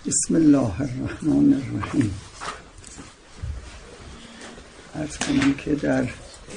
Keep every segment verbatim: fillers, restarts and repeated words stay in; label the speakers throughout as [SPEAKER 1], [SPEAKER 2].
[SPEAKER 1] بسم الله الرحمن الرحیم. عرض کنم که در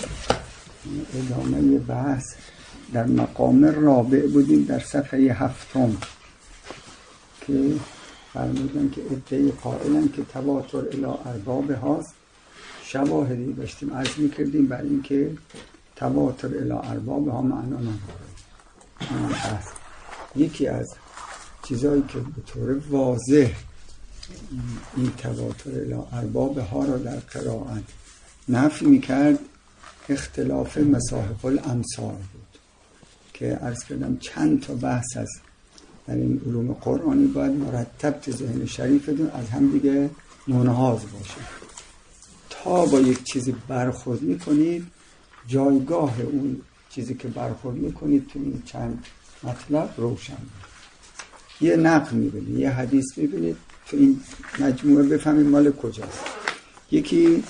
[SPEAKER 1] ادامه بحث در مقام رابع بودیم، در صفحه هفتم که فرمودن که ادعای قائلن که تواتر الی ارباب هاست. شواهدی داشتیم عرض میکردیم بر این که تواتر الی ارباب ها معنا نداره. یکی از چیزایی که به طور واضح این تواتر الی ارباب ها را در قرائت نفی میکرد اختلاف مصاحف الامصار بود که عرض کردم چند تا بحث از در این علوم قرآنی باید مرتب تو ذهن شریفتون از هم دیگه منحاز باشه تا با یک چیزی برخورد میکنید جایگاه اون چیزی که برخورد میکنید تو این چند مطلب روشن بود. یه نقل میبینید، یه حدیث میبینید، تو این مجموعه بفهمید مال کجاست. یکی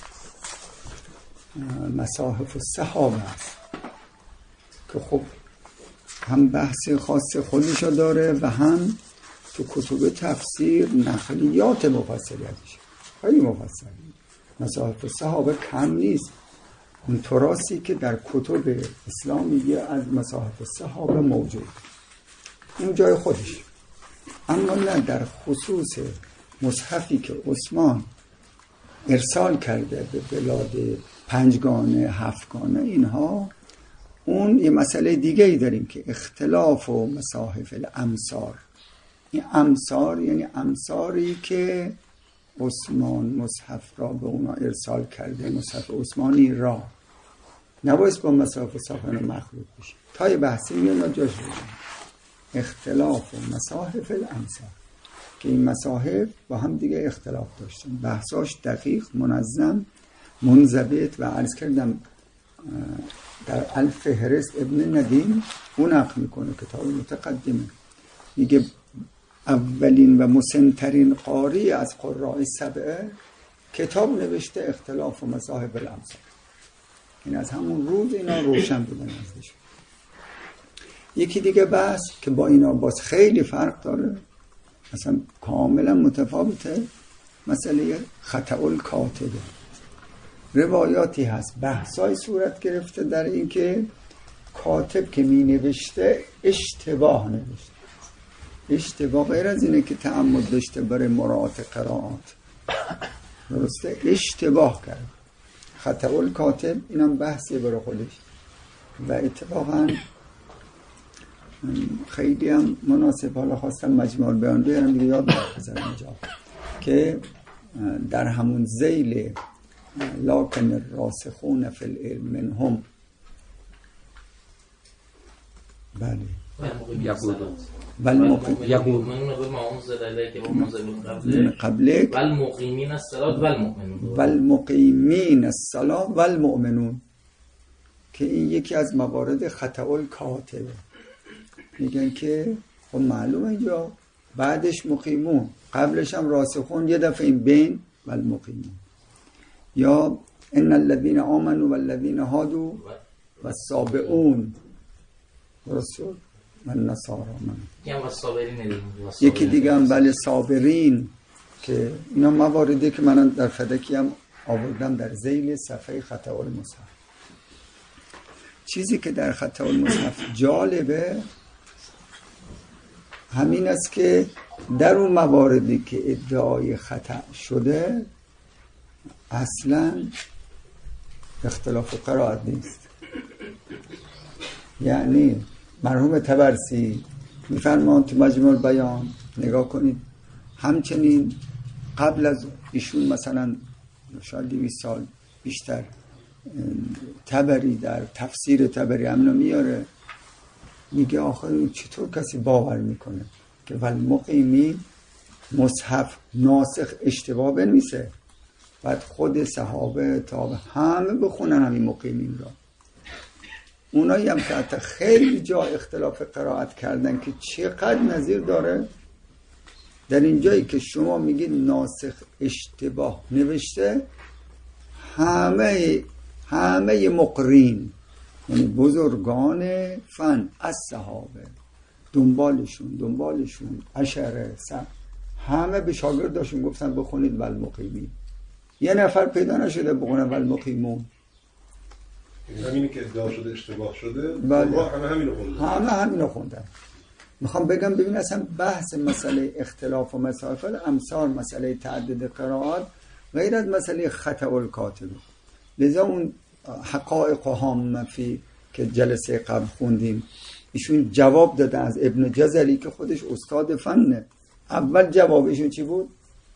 [SPEAKER 1] مصاحف الصحابه است که خب هم بحث خاص خودشو داره و هم تو کتب تفسیر نقلیات مفصلی ازش خیلی مفصلی. مصاحف الصحابه کم نیست، اون تراثی که در کتب اسلامی از مصاحف الصحابه موجود اون جای خودش. اما نه در خصوص مصحفی که عثمان ارسال کرده به بلاد پنجگانه هفتگانه اینها، اون یه مسئله دیگه ای داریم که اختلاف و مصاحف الامصار. این امصار یعنی امصاری که عثمان مصحف را به اونا ارسال کرده، مصحف عثمانی را نباید با مصاحف صحابه مخلوط بشه. تا یه بحثی میاد جاش بزنیم اختلاف و مصاحف الامصار که این مصاحف با هم دیگه اختلاف داشتن، بحثاش دقیق، منظم، منضبط. و عرض کردم در الفهرست ابن ندیم اون نقل میکنه، کتاب متقدمه، میگه اولین و مسنترین قاری از قراء سبعه کتاب نوشته اختلاف و مصاحف الامصار. این از همون روز اینا روشن بودن ازش. یکی دیگه بحث که با اینا باز خیلی فرق داره، مثلا کاملا متفاوته، مسئله خطأ الکاتبه. روایاتی هست بحثای صورت گرفته در این که کاتب که می نوشته اشتباه نوشته. اشتباه غیر از اینه که تعمد داشته برای مراعات قرائات، درسته؟ اشتباه کرد. خطأ الکاتب اینم بحثی برای خودش و اتفاقا خیلی هم مناسب. حالا خواستم مجموع بیان بیارم دیگه یاد بذارم اینجا که در همون ذیل لکن الراسخون فی العلم منهم، بله
[SPEAKER 2] والمقیمین قبلک والمقیمین الصلاة والمؤمنون
[SPEAKER 1] والمقیمین الصلاة والمؤمنون که این یکی از موارد خطأ الکاتبه. میگن که خب معلومه اینجا بعدش مقیمون، قبلش هم راسخون، یه دفعه این بین والمقیمون. یا ان الذين آمنوا والذين هادوا والصابئون رسول من نصارى من یکی دیگه هم بله صابرین، که اینا مواردی که من در فدکی هم آوردم در ذیل صفحه خطأ المصحف. چیزی که در خطأ المصحف جالبه همین است که در اون مواردی که ادعای خطأ شده اصلا اختلاف قرائت نیست. یعنی مرحوم طبرسی میفرمان تو مجموع البیان، نگاه کنید، همچنین قبل از ایشون مثلا شاید دویست سال بیشتر طبری در تفسیر طبری همینو میاره، میگه آخر چطور کسی باور میکنه که والمقیمین مصحف ناسخ اشتباه بنویسه، بعد خود صحابه تابع همه بخونن همین مقیمین را. اونایی هم که حتی خیلی جا اختلاف قرائت کردن که چقدر نظیر داره، در این جایی که شما میگید ناسخ اشتباه نوشته، همه همه مقرین یعنی بزرگان فن از صحابه دنبالشون دنبالشون عشره سن همه به شاگرداشون گفتن بخونید والمقیمین. یه نفر پیدا نشده بخونه والمقیمون.
[SPEAKER 3] همینی که ادعا شده اشتباه شده
[SPEAKER 1] بله.
[SPEAKER 3] همه همینو خوندن.
[SPEAKER 1] همه همینو خوندن. میخوام بگم ببین اصلا بحث مسئله اختلاف و مسائل امثال مسئله تعدد قرائات غیر از مسئله خطا الکاتب. لذا اون حقائق و هام فی که جلسه قبل خوندیم ایشون جواب دادن از ابن جزری که خودش استاد فنه. اول جوابشون چی بود؟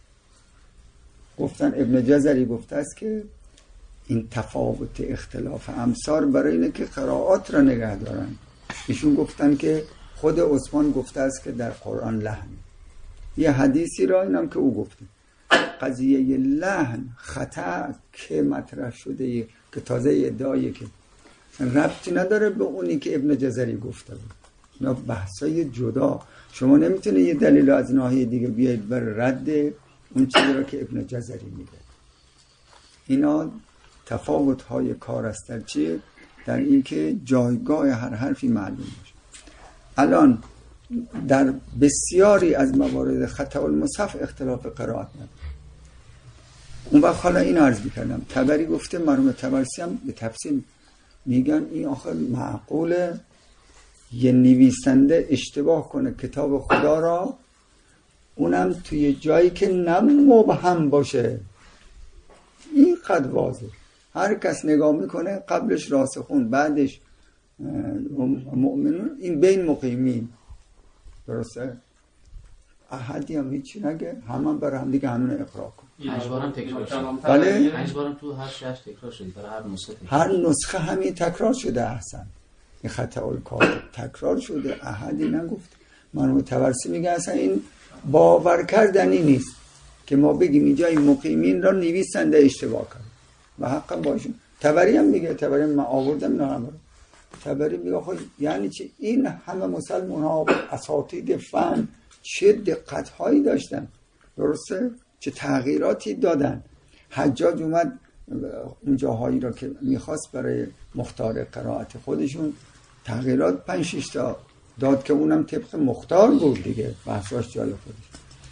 [SPEAKER 1] گفتن ابن جزری گفته است که این تفاوت اختلاف امثال برای اینه که قرائات را نگه دارن. ایشون گفتن که خود عثمان گفته است که در قرآن لحن. یه حدیثی را اینم که او گفته قضیه لحن خطا که مطرح شده که تازه ادعایه که ربطی نداره به اونی که ابن جزری گفته بود. اینا بحثای جدا. شما نمیتونه یه دلیل از ناحیه دیگه بیاید بر رد اون چیزی را که ابن جزری میگه. اینا تفاوت های کار است در چیه؟ در این که جایگاه هر حرفی معلوم باشه. الان در بسیاری از موارد خطا المصحف اختلاف قرائت نداره. اون وقت حالا این عرض میکردم طبری گفته، مرحوم طبرسی هم به تفسیر میگن این آخر معقوله یه نویسنده اشتباه کنه کتاب خدا را، اونم توی جایی که نه مبهم باشه. این قد واضح، هر کس نگاه میکنه قبلش راسخون بعدش مؤمنون، این بین مقیمین. درسته؟ احدی هم هیچی نگه، همه برای هم دیگه همون اقرار کن.
[SPEAKER 4] پنج بارم تکرار شد.
[SPEAKER 1] بله؟
[SPEAKER 4] پنج بارم تو هر شش تکرار شد برای هر نسخه.
[SPEAKER 1] هر نسخه همین تکرار شده. احسن. این خطا الکاتب تکرار شده، احدی نگفت. مرحوم طبرسی میگه اصلا این باور کردنی نیست که ما بگیم اینجا این مقیمین را نویسنده اشتباه کرد و حقا باشون. طبری هم میگه، طبری من آوردم نه هم طبری میگه خب یعنی چی؟ این همه مسلمان ها اساتید فن چه دقت هایی داشتن، درسته؟ چه تغییراتی دادن. حجاج اومد اون جاهایی را که میخواست برای مختار قرائت خودشون تغییرات پنج شش تا داد که اونم طبق مختار بود دیگه، بحثاش جالب خودش.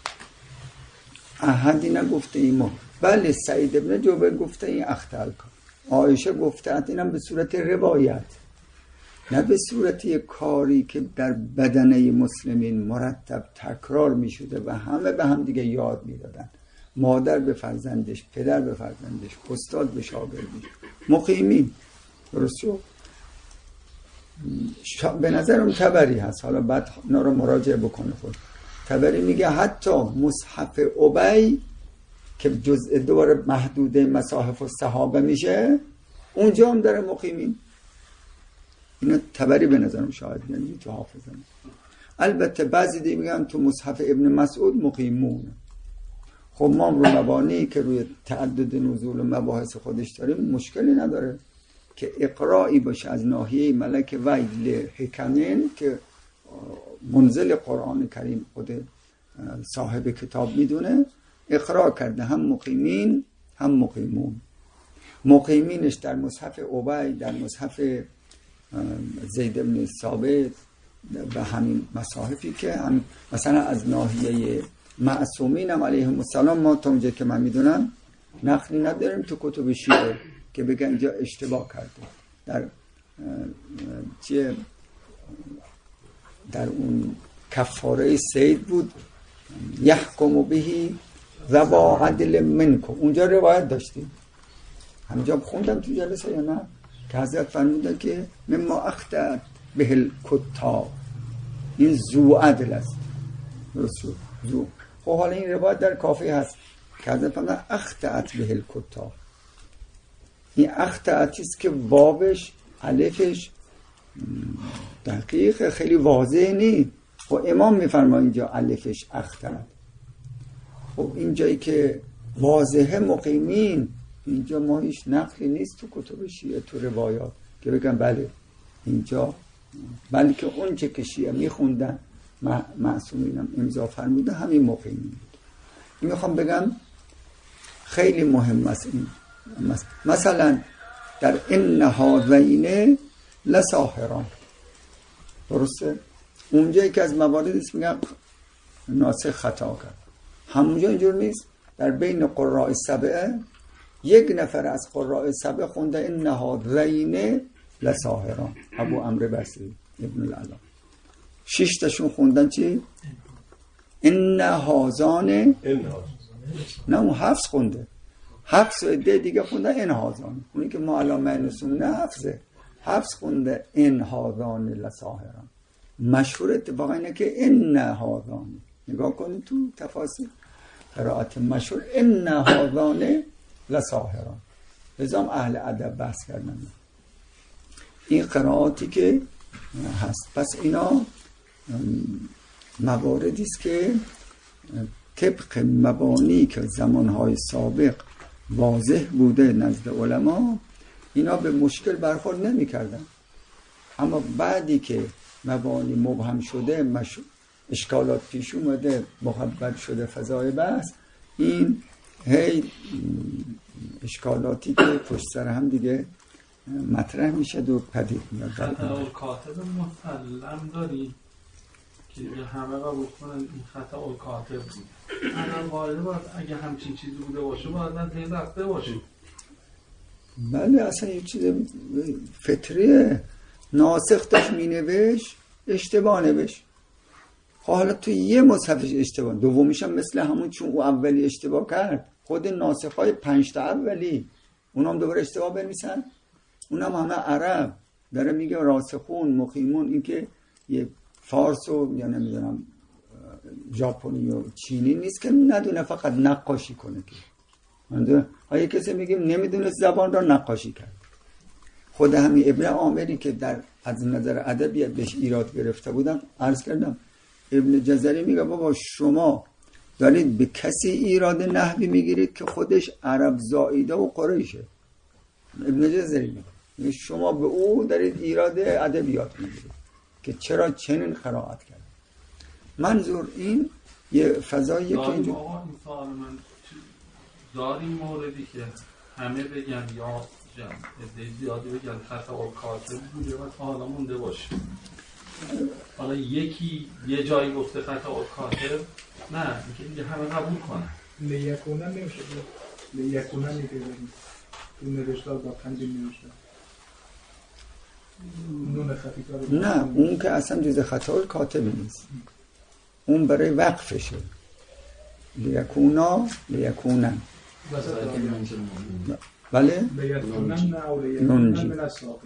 [SPEAKER 1] احدی نگفته ایما. بله سعید ابن جبیر گفته این اخطاء کن. عایشه گفته اینم به صورت روایت، نه به صورت یک کاری که در بدنه مسلمین مرتب تکرار می شده و همه به هم دیگه یاد می دادن. مادر به فرزندش، پدر به فرزندش، استاد به شاگردش. مقیمین. درست شد؟ به نظرم طبری هست، حالا بعد اینا رو مراجعه بکنه خود. طبری میگه حتی مصحف ابی که جزء دوباره محدود مصاحف الصحابه میشه اونجا هم داره مقیمین. اینا طبری به نظرم شاید یعنی تو حافظه. البته بعضی دیگه میگن تو مصحف ابن مسعود مقیمون. خب ما رو مبانی که روی تعدد نزول و مباحث خودش داریم مشکلی نداره که اقرایی باشه از ناحیه ملک ویل حکمین که منزل قرآن کریم خود صاحب کتاب میدونه، اقرا کرده هم مقیمین هم مقیمون. مقیمینش در مصحف ابی، در مصحف زید بن ثابت و همین مصاحفی که هم مثلا از ناحیه معصومین هم علیهم السلام ما تا اونجا که من میدونم نقلی نداریم تو کتب شیعه که بگن اینجا اشتباه کرده. در چیه در اون کفاره سید بود یحکم بهی ذو عدل منکم، اونجا روایت داشتیم همینجا خوندم تو جلسه یا نه که حضرت فرمودن که مما اخطأت به الکتاب، این ذو عدل است. رسول ذو. خب حالا این روایت در کافی هست که حضرت فرمودن اخطأت به الکتاب. این اخطأتی است که واوش الفش دقیق خیلی واضح نیست. خب امام میفرماید اینجا الفش اخطأت. خب این جایی که واضحه مقیمین، اینجا ما هیچ نقلی نیست تو کتب شیعه تو روایات که بگم بله اینجا، بلکه اون چه که شیعه میخوندن معصومینم امضا فرموده همین مقیمین بود. این میخوام بگم خیلی مهم است این. مثلا در ان هذین لساحران، درسته؟ اونجایی که از موارد است میگم ناسخ خطا کرد. همونجا اینجور نیست؟ در بین قراء سبعه یک نفر از قراء سبعه خونده این هذین لساحران، ابو عمرو بصری ابن العلا. شش تاشون خوندن چی؟ این هازان. نه اون حفظ خونده، حفظ و عده دیگه خونده این هازان. اونی که ما الان معنیسون نه حفظه، حفظ خونده این هازان لساحران. مشهور اتفاقا اینه که این هازان، نگاه کنید تو تفاسیر قرائت مشهور این هازان لساحران. لذا اهل ادب بحث کردن این قرائاتی که هست. پس اینا مواردی است که طبق مبانی که زمانهای سابق واضح بوده نزد علما، اینا به مشکل برخورد نمی کردن. اما بعدی که مبانی مبهم شده، مش... اشکالات پیش اومده، محبت شده فضای بحث، این هی اشکالاتی که پشت سر هم دیگه مطرح میشه و پدید میاد.
[SPEAKER 5] خطا الکاتب مسلم داری که همه قبول کنن این خطا الکاتب بود. الان قاعده باید اگه همچین چیزی بوده باشه باید از این رفته باشه.
[SPEAKER 1] بله اصلا یه چیز فطریه. ناسخ داشت مینوشت اشتباه نوشت. حالا تو یه مصحفش اشتباه، دومیش هم مثل همون، چون او اولی اشتباه کرد، خود ناسخ های پنج تا اولی اونام دوباره اشتباه بنویسن. اونم همه عرب داره میگه راسخون مقیمون، این که یه فارس و یا نمیدونم ژاپنی و چینی نیست که ندونه فقط نقاشی کنه. که من های کسی میگیم نمیدونه زبان را نقاشی کرد. خود همین ابن عامری که در از نظر ادبی بهش ایراد گرفته بودم عرض کردم، ابن جزری میگه بابا شما دارید به کسی ایراد نحوی میگیرید که خودش عرب زائیده و قریشه. ابن جزری میگه شما به او دارید ایراد ادبیات میگیرید که چرا چنین قرائت کرد. منظور این یه فضاییه که اینجا
[SPEAKER 5] آقا این سوال من داریم موردی که همه بگن یا جمع زیادی بگن خطا الکاتب بوده و تا حالا مونده باشه. حالا یکی یه جایی گفته خطا الکاتب، نه اینکه دیگه همه قبول کنن.
[SPEAKER 6] لیکونه نمیشه، لیکونه میگه تو نوشتار با تنظیم نوشته
[SPEAKER 1] نه، اون که اصلا جز خطا الکاتب نیست، اون برای وقفشه. لیکونا لیکونن بله
[SPEAKER 6] لیکونن او لیکونن من الساقر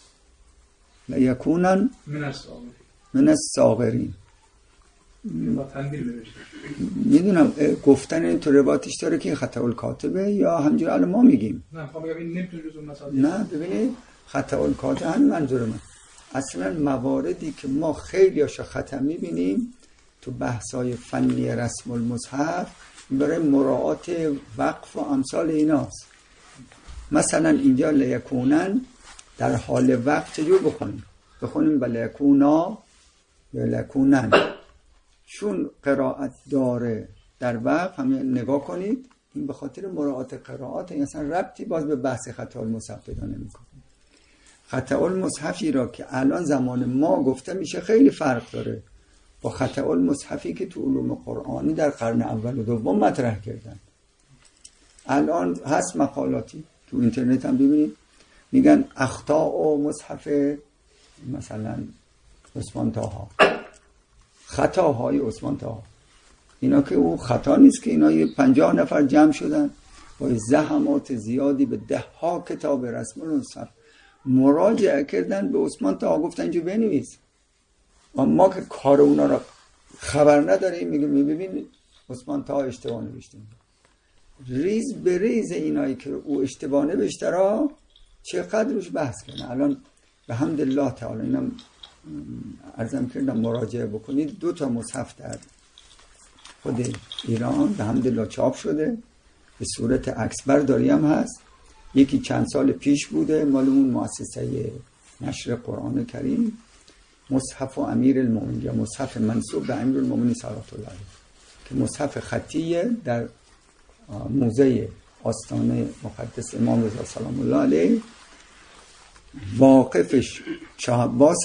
[SPEAKER 1] لیکونن
[SPEAKER 6] من الساقر
[SPEAKER 1] من الساقرین.
[SPEAKER 6] با تنبیه نوشته.
[SPEAKER 1] میدونم گفتن این تو روایتش داره که خطا الکاتبه یا همجور الان ما میگیم.
[SPEAKER 6] نه خب میگم این نمیتونه جزء مسائل.
[SPEAKER 1] نه ببینید خطا الکاتب همین منظور من. اصلا مواردی که ما خیلی هاشو خطا میبینیم تو بحث‌های فنی رسم المصحف برای مراعات وقف و امثال ایناست. مثلا اینجا لیکونن در حال وقت چجور بخونیم؟ بخونیم لیکونا یا لیکونن، چون قرائت داره در وقت. همین نگاه کنید این به خاطر مراعات قرائات، این اصلا ربطی باز به بحث خطا المصحف پیدا نمی‌کنه. خطا المصحفی را که الان زمان ما گفته میشه خیلی فرق داره با خطا المصحفی که تو علوم قرآنی در قرن اول و دوم مطرح کردن. الان هست مقالاتی تو اینترنت هم ببینید میگن اخطاء و مصحف مثلا عثمان طاها، خطاهای عثمان طاها. اینا که او خطا نیست که اینا یه پنجاه نفر جمع شدن با زحمات زیادی به ده ها کتاب رسم المصحف مراجعه کردن به عثمان طاها، گفتن اینجا بنویس. ما که کار اونا را خبر نداریم میگیم میبینید عثمان طاها اشتباه نوشته. ریز به ریز اینایی که او اشتباه نوشته را چقدر روش بحث کنه. الان به حمد الله تعالی اینم عرضم کردم مراجعه بکنید، دو تا مصحف در خود ایران به حمد الله چاپ شده، به صورت عکس برداری هم هست. یکی چند سال پیش بوده مال اون مؤسسه نشر قرآن کریم، مصحف و امیر المومنین یا مصحف منسوب به امیر المومنین صلوات الله علیه که مصحف خطیه در موزه آستانه مقدس امام رضا سلام الله علیه. واقفش شاه عباس،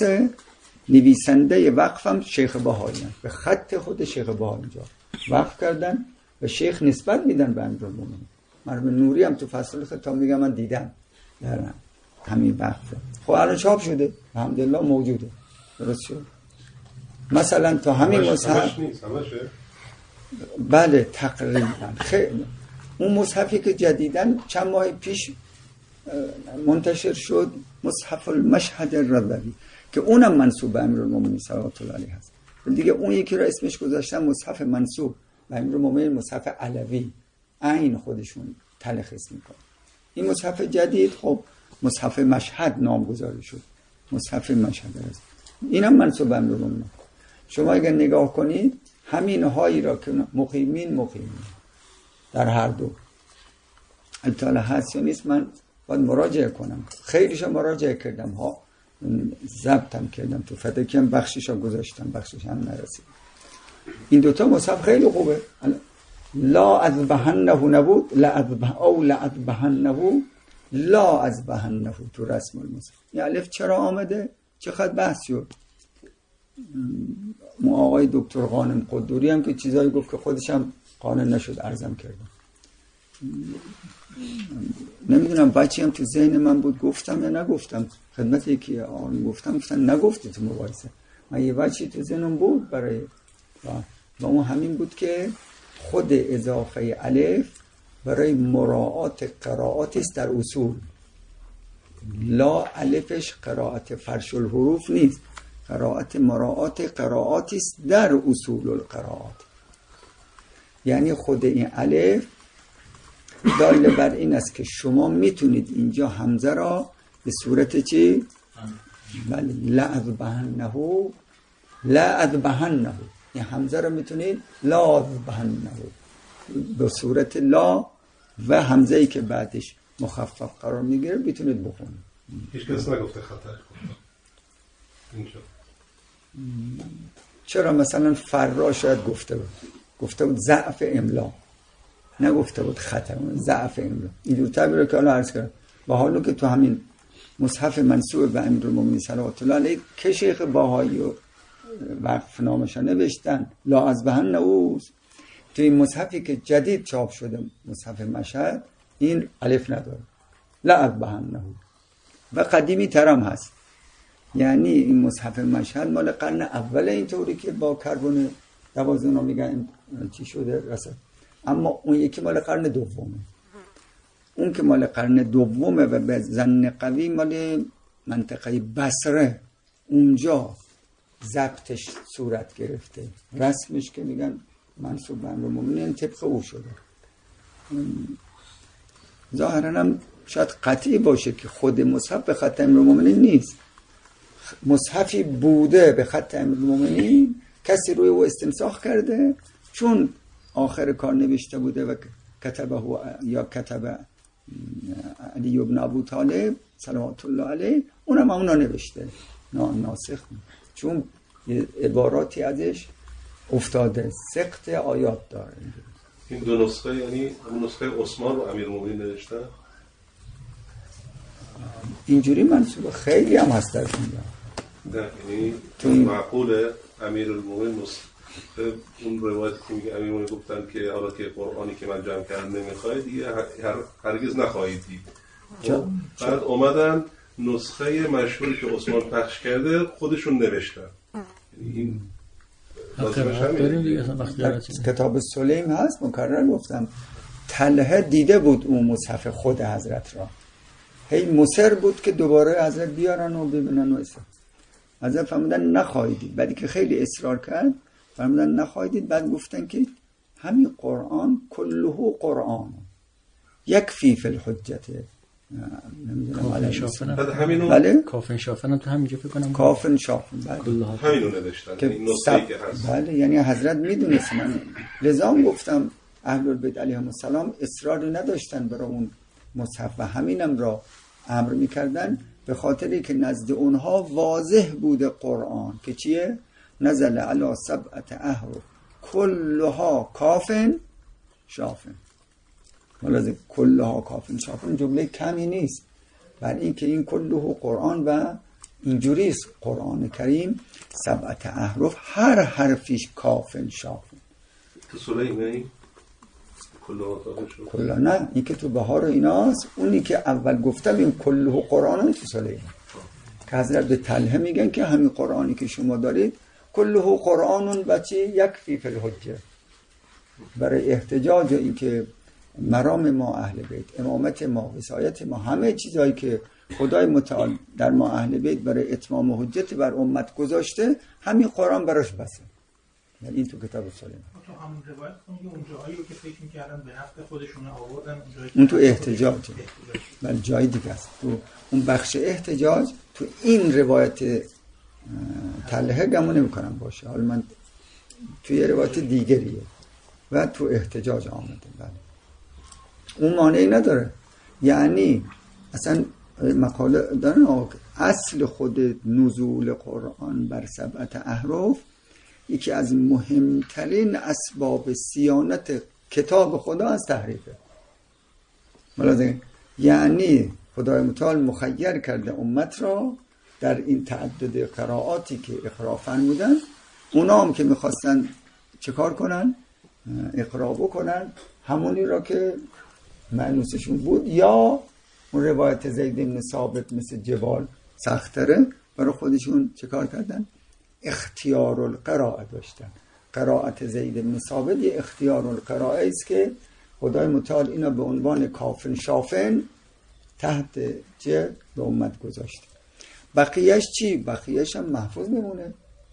[SPEAKER 1] نویسنده وقفم شیخ بهایی، به خط خود شیخ بهایی اینجا وقف کردن. و شیخ نسبت میدن به امیرالمومنین. مرحوم نوری هم تو فصل خطاب میگم من دیدم در همین وقفه. خب الان چاپ شده الحمدلله موجوده. درست شد. مثلا تو همین مصحف بله تقریبا خیلی اون مصحفی که جدیدن چند ماه پیش منتشر شد مصحف المشهد الرضوی که اونم منسوب به امیرالمومنین صلوات الله علیه هست. دیگه اون یکی رو اسمش گذاشتن مصحف منسوب به امیرالمومنین مصحف علوی، عین خودشون تلخیص میکنه. این مصحف جدید خب مصحف مشهد نامگذاری شد، مصحف مشهد است. اینم منسوب به امیرالمومنین. شما اگر نگاه کنید همین هایی را که مقیمین مقیمین در هر دو اطلاع هست یا نیست من باید مراجعه کنم. خیلیشا مراجعه کردم ها، ضبطم کردم تو فتکی هم بخشیشا گذاشتم بخشیش هم نرسید. این دوتا مصحف خیلی خوبه. لا اذبحنه نبود لا اذبح او لا اذبحنه لا اذبحنه تو رسم المصحف. این الف چرا آمده؟ چقدر بحث شد. آقای دکتر غانم قدوری هم که چیزایی گفت که خودش هم قانع نشد عرضم کردم. نمیدونم بچه هم تو ذهن من بود گفتم یا نگفتم خدمت یکی آن گفتم گفتن نگفتی تو مباحثه. من یه بچه تو ذهنم بود برای و اون همین بود که خود اضافه الف برای مراعات قرائات است در اصول. لا الفش قرائت فرش الحروف نیست، قرائت مراعات قرائاتی است در اصول القرائات. یعنی خود این الف دال بر این است که شما میتونید اینجا حمزه را به صورت چی؟ بله لا اذبحنه لا اذبحنه، این حمزه را میتونید لا اذبحنه به صورت لا و حمزه ای که بعدش مخفف قرار میگیره میتونید بخونید.
[SPEAKER 3] هیچ کس نگفته خطا اینجا.
[SPEAKER 1] چرا مثلا فرا شاید گفته بود گفته بود ضعف املا، نگفته بود خطا، ضعف املا. این دو تعبیر که الان عرض کردم. و حالا که تو همین مصحف منسوب به امیرالمومنین صلوات الله علیه که شیخ باهایی و وقف نامش نوشتن لا اذبحنه اوست، تو این مصحفی که جدید چاپ شده مصحف مشهد این الف نداره لا اذبحنه و قدیمی ترم هست. یعنی این مصحف مشهد مال قرن اول اینطوری که با کربن دوازدهم میگن چی شده رسد، اما اون یکی مال قرن دومه. اون که مال قرن دومه و به ظن قوی مال منطقه بصره، اونجا ضبطش صورت گرفته، رسمش که میگن منسوب به امیرالمومنین طبق او شده. ظاهرا هم شاید قطعی باشه که خود مصحف به خط امیرالمومنین نیست، مصحفی بوده به خط امیرالمومنین، کسی روی او استنساخ کرده چون آخر کار نوشته بوده و کتبه یا کتبه علی ابن ابو طالب صلوات الله علیه، اونم اونا نوشته ناسخ، چون عباراتی ازش افتاده، سقط آیات داره.
[SPEAKER 3] این دو نسخه یعنی اون نسخه عثمان و امیرالمومنین نوشتن اینجوری
[SPEAKER 1] منسوبه، خیلی هم هست در اینجا.
[SPEAKER 3] نه یعنی تو معقوله امیرالمومنین نسخه اون روایت که میگه امیرالمومنین گفتن که حالا که قرآنی که من جمع کردم نمیخواید دیگه هر هرگز نخواهید دید. بعد اومدن نسخه مشهوری که عثمان پخش کرده خودشون نوشتن. این
[SPEAKER 1] کتاب سلیم هست، مکرر گفتم طلحه دیده بود اون مصحف خود حضرت را، هی مصر بود که دوباره حضرت بیارن و ببینن و اصلا حضرت فرمودن نخواهیدید. بعدی که خیلی اصرار کرد فرمودن نخواهیدید، بعد گفتن که همین قرآن کله قرآن یکفی فی الحجت. نمیدونم
[SPEAKER 7] کافن شافن
[SPEAKER 3] همینو
[SPEAKER 1] بله
[SPEAKER 7] کافن شافن هم تو همینجا فکر کنم
[SPEAKER 1] کافن شافن بله
[SPEAKER 3] همینو نوشتن
[SPEAKER 1] که
[SPEAKER 3] این نسخه‌ای که هست.
[SPEAKER 1] بله یعنی حضرت میدونست. من لذا گفتم اهل البیت علیهم السلام اصراری نداشتن برای اون مصحف و همینم را امر میکردن به خاطری که نزد اونها واضح بوده قرآن که چیه؟ نزل علی سبعت احرف کلها کافن شافن. حالا کلها کافن شافن جمله کمی نیست، بل این که این کله قرآن و اینجوری است قرآن کریم سبعت احرف هر حرفیش کافن شافن.
[SPEAKER 3] تو سلیمانی
[SPEAKER 1] کلا نه، این که تو بهار ایناست. اونی که اول گفتم این کله قرآن تو سلیمان که حضرت به طلحه میگن که همین قرآنی که شما دارید کله قرآن بچه یکفی فی الحجه، برای احتجاج و این که مرام ما اهل بیت، امامت ما، وصایت ما، همه چیزایی که خدای متعال در ما اهل بیت برای اتمام حجت بر امت گذاشته، همین قرآن براش بسه. یعنی این تو کتاب سلیمان.
[SPEAKER 6] تو همون روایت کنید اون جایی که فکر می‌کردن به نفع خودشون آوردن،
[SPEAKER 1] اون تو احتجاج، ولی جای دیگه است. تو اون بخش احتجاج تو این روایت طلحه گمون نمی‌کنم باشه، حالا من توی روایت دیگریه و تو احتجاج آمده. بله اون مانعی نداره، یعنی اصلا مقاله دارن اصل خود نزول قرآن بر سبعت احرف یکی از مهمترین اسباب صیانت کتاب خدا از تحریفه. ملاحظه، یعنی خدای متعال مخیر کرده امت را در این تعدد قرائاتی که اقرا فرمودن، اونا هم که میخواستن چه کار کنن؟ اقرا بکنن همونی را که معنوسشون بود، یا اون روایت زید بن ثابت مثل جبال سختره، برای خودشون چه کار کردن؟ اختیار القراءه داشتن. قرائت زید بن ثابت یه اختیار القراءه است که خدای متعال اینا به عنوان کافن شافن تحت چه به امت گذاشته. بقیهش چی؟ بقیهش هم محفوظ میمونه.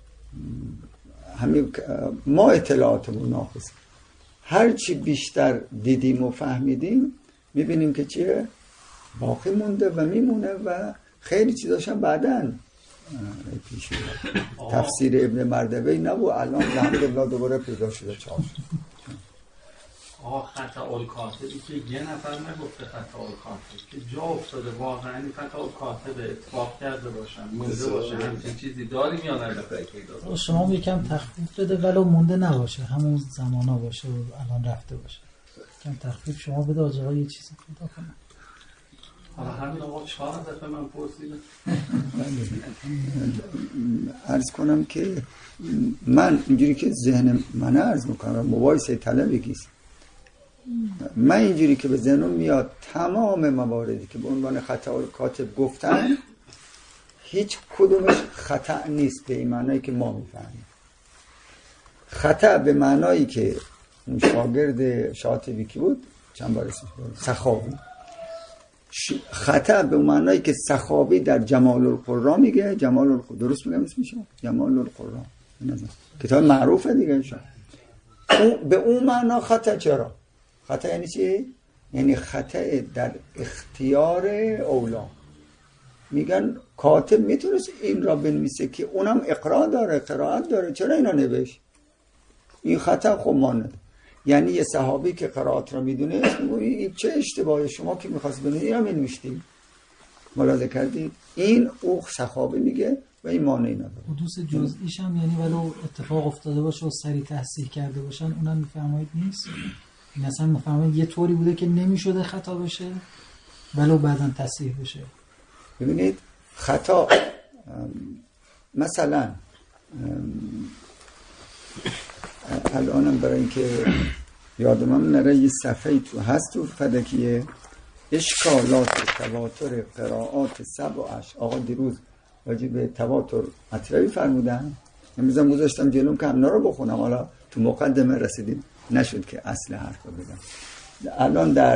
[SPEAKER 1] همین ما اطلاعاتمون ناقص، هر چی بیشتر دیدیم و فهمیدیم میبینیم که چیه؟ باقی مونده و میمونه و خیلی چیزاش هم بعدن پیش میاد. تفسیر ابن مردوی نبود، الان الحمدلله دوباره پیدا شده چاپ شد.
[SPEAKER 5] آه خطا الکاتبی که یه نفر نگفته خطا الکاتب، که جا افتاده واقعا خطا الکاتب اتفاق کرده باشن، مونده باشه، همچین چیزی داریم یا نداریم؟
[SPEAKER 8] شما هم یکم تخفیف بده ولو مونده نباشه، همون زمانا باشه و الان رفته باشه. یکم تخفیف شما بده آجاها یه چیزی پیدا کنه.
[SPEAKER 5] حالا همین آقا چهار دفعه من پرسیدم.
[SPEAKER 1] عرض کنم که من اینجوری که ذهن من عرض میکنم مباحثه طلبگیست، من اینجوری که به ذهنم میاد تمام مواردی که به عنوان خطا کاتب گفتن هیچ کدومش خطا نیست به این معنایی که ما میفهمیم. خطا به معنایی که اون شاگرد شاطبی کی بود چند بار اسمش بود، سخاوی، خطا به معنایی که سخاوی در جمال القرآن میگه، جمال القرآن درست میگم اسمش جمال القرآن کتاب معروفه دیگه، شد به اون معنا خطا. چرا خطا یعنی چی؟ یعنی خطا در اختیار اولا. میگن کاتب میتونست این را بنویسه که اونم اقرا داره، قرائت داره، چرا اینا نوشت؟ این خطا خب مانده. یعنی یه صحابی که قرائت را میدونه این چه اشتباهی، شما که میخواست بنویسی یا مینوشتی؟ ملاحظه کردید؟ این او صحابی میگه و این مانعی نداره.
[SPEAKER 8] حدوث جزئیش هم یعنی ولو اتفاق افتاده باشه و سریع تصحیح کرده باشن اونم میفهمید نیست. این اصلا میفهمید یه طوری بوده که نمیشده خطا بشه ولو بعداً تصحیح بشه.
[SPEAKER 1] ببینید خطا مثلا الانم برای اینکه یادم نره یه صفحه تو هست تو فدکیه اشکالات تواتر قرائات سبعش. آقا دیروز راجع به تواتر مطلبی فرمودن، امروزم گذاشتم جلوم که همنا رو بخونم، حالا تو مقدمه رسیدیم نشد که اصل حرف رو بگم. الان در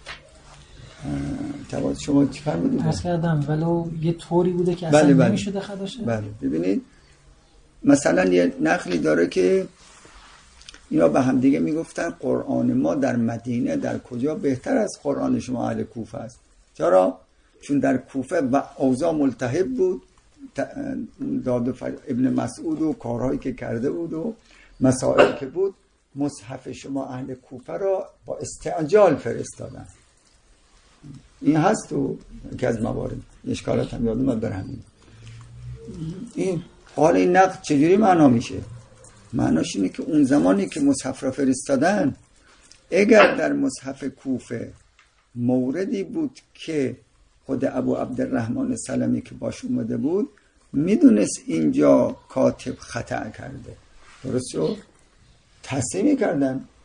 [SPEAKER 1] تواتر شما چی فرمودید؟
[SPEAKER 8] عرض کردم ولو یه طوری بوده که اصلا
[SPEAKER 1] بله بله.
[SPEAKER 8] نمیشده خطا شه.
[SPEAKER 1] بله ببینید مثلا یه نقلی داره که اینا به هم دیگه میگفتن قرآن ما در مدینه در کجا بهتر از قرآن شما اهل کوفه است. چرا؟ چون در کوفه و اوضاع ملتهب بود، داد ابن مسعود و کارهایی که کرده بود و مسائلی که بود، مصحف شما اهل کوفه را با استعجال فرستادن. این هست تو که از موارد اشکالات هم یادم در همین. این حال این نقد چجوری معنا میشه؟ معناش اینه که اون زمانی که مصحف را فرستادن اگر در مصحف کوفه موردی بود که خود ابو عبدالرحمن سلمی که باش اومده بود میدونست اینجا کاتب خطا کرده، درست شد؟ تصحیح میکردن.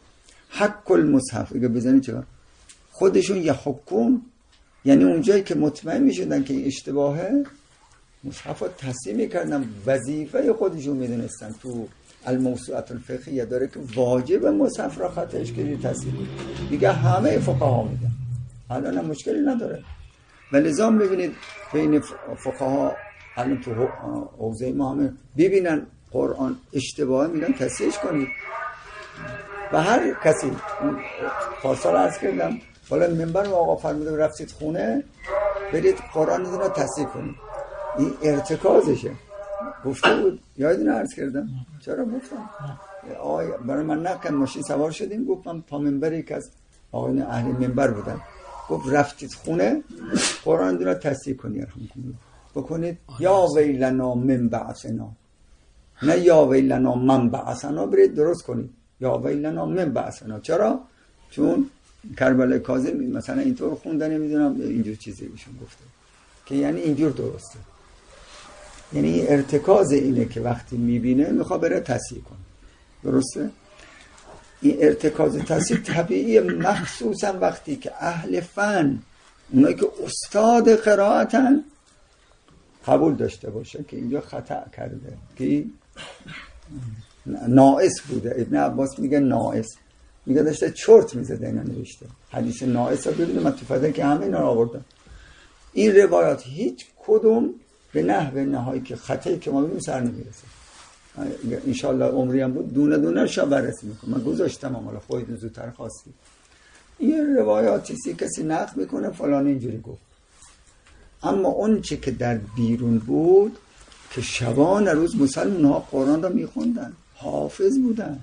[SPEAKER 1] حق المصحف اگه بزنی چرا خودشون یحکون، یعنی اونجایی که مطمئن میشدن که این اشتباهه مصحف رو تصحیح میکردن، وظیفه خودشون میدونستن. تو الموسوعه الفقهیه داره که واجب مصحف را خط اشکالی تصحیح دیگه همه فقها میگن، الان هم مشکلی نداره. ولذا میبینید بین فقها الان تو حوزه ما همه ببینن قرآن اشتباهه میگن تصحیحش کنید. و هر کسی پارسال عرض کردم بالا منبر آقا فرموده رفتید خونه برید قرآن رو تصحیح کنید، این ارتکازشه. گفته بود یادتونه عرض کردم چرا گفتم آقای برای من نکن ماشین سوار شدیم گفتم پا منبری که از آقایان اهل منبر بودن گفت رفتید خونه قرآن رو تصحیح کنید بکنید یا ویلنا من بعثنا، نه یا ویلنا من بعثنا، برید درست کنید یا ویلنا من بعثنا. چرا؟ چون کربلای کاظم مثلا اینطور خوندن نمیدونم اینجور چیزی ایشون گفته که یعنی اینجور درسته، یعنی ارتکاز اینه که وقتی میبینه میخواد بره تصحیح کنه. درسته؟ این ارتکاز تصحیح طبیعیه، مخصوصا وقتی که اهل فن اونایی که استاد قرائتن قبول داشته باشه که اینجا خطا کرده که ناقص بوده. ابن عباس میگه ناقص، میگه داشته چرت میزده اینا نوشته حدیث ناقص رو ببینید من تو فده که همه اینا رو آوردم. این روایات هیچ کدوم به نحو نهایی که خطایی که ما ببینیم سر نمیرسه. انشالله عمری هم بود دونه دونه رو شب بررسی میکنم، من گذاشتم اما خودتون زودتر خواستی. این روایاتیسی کسی نقد میکنه فلان اینجوری گفت، اما اون چه که در بیرون بود که شبان روز مسلمان ها قرآن را میخوندن، حافظ بودن،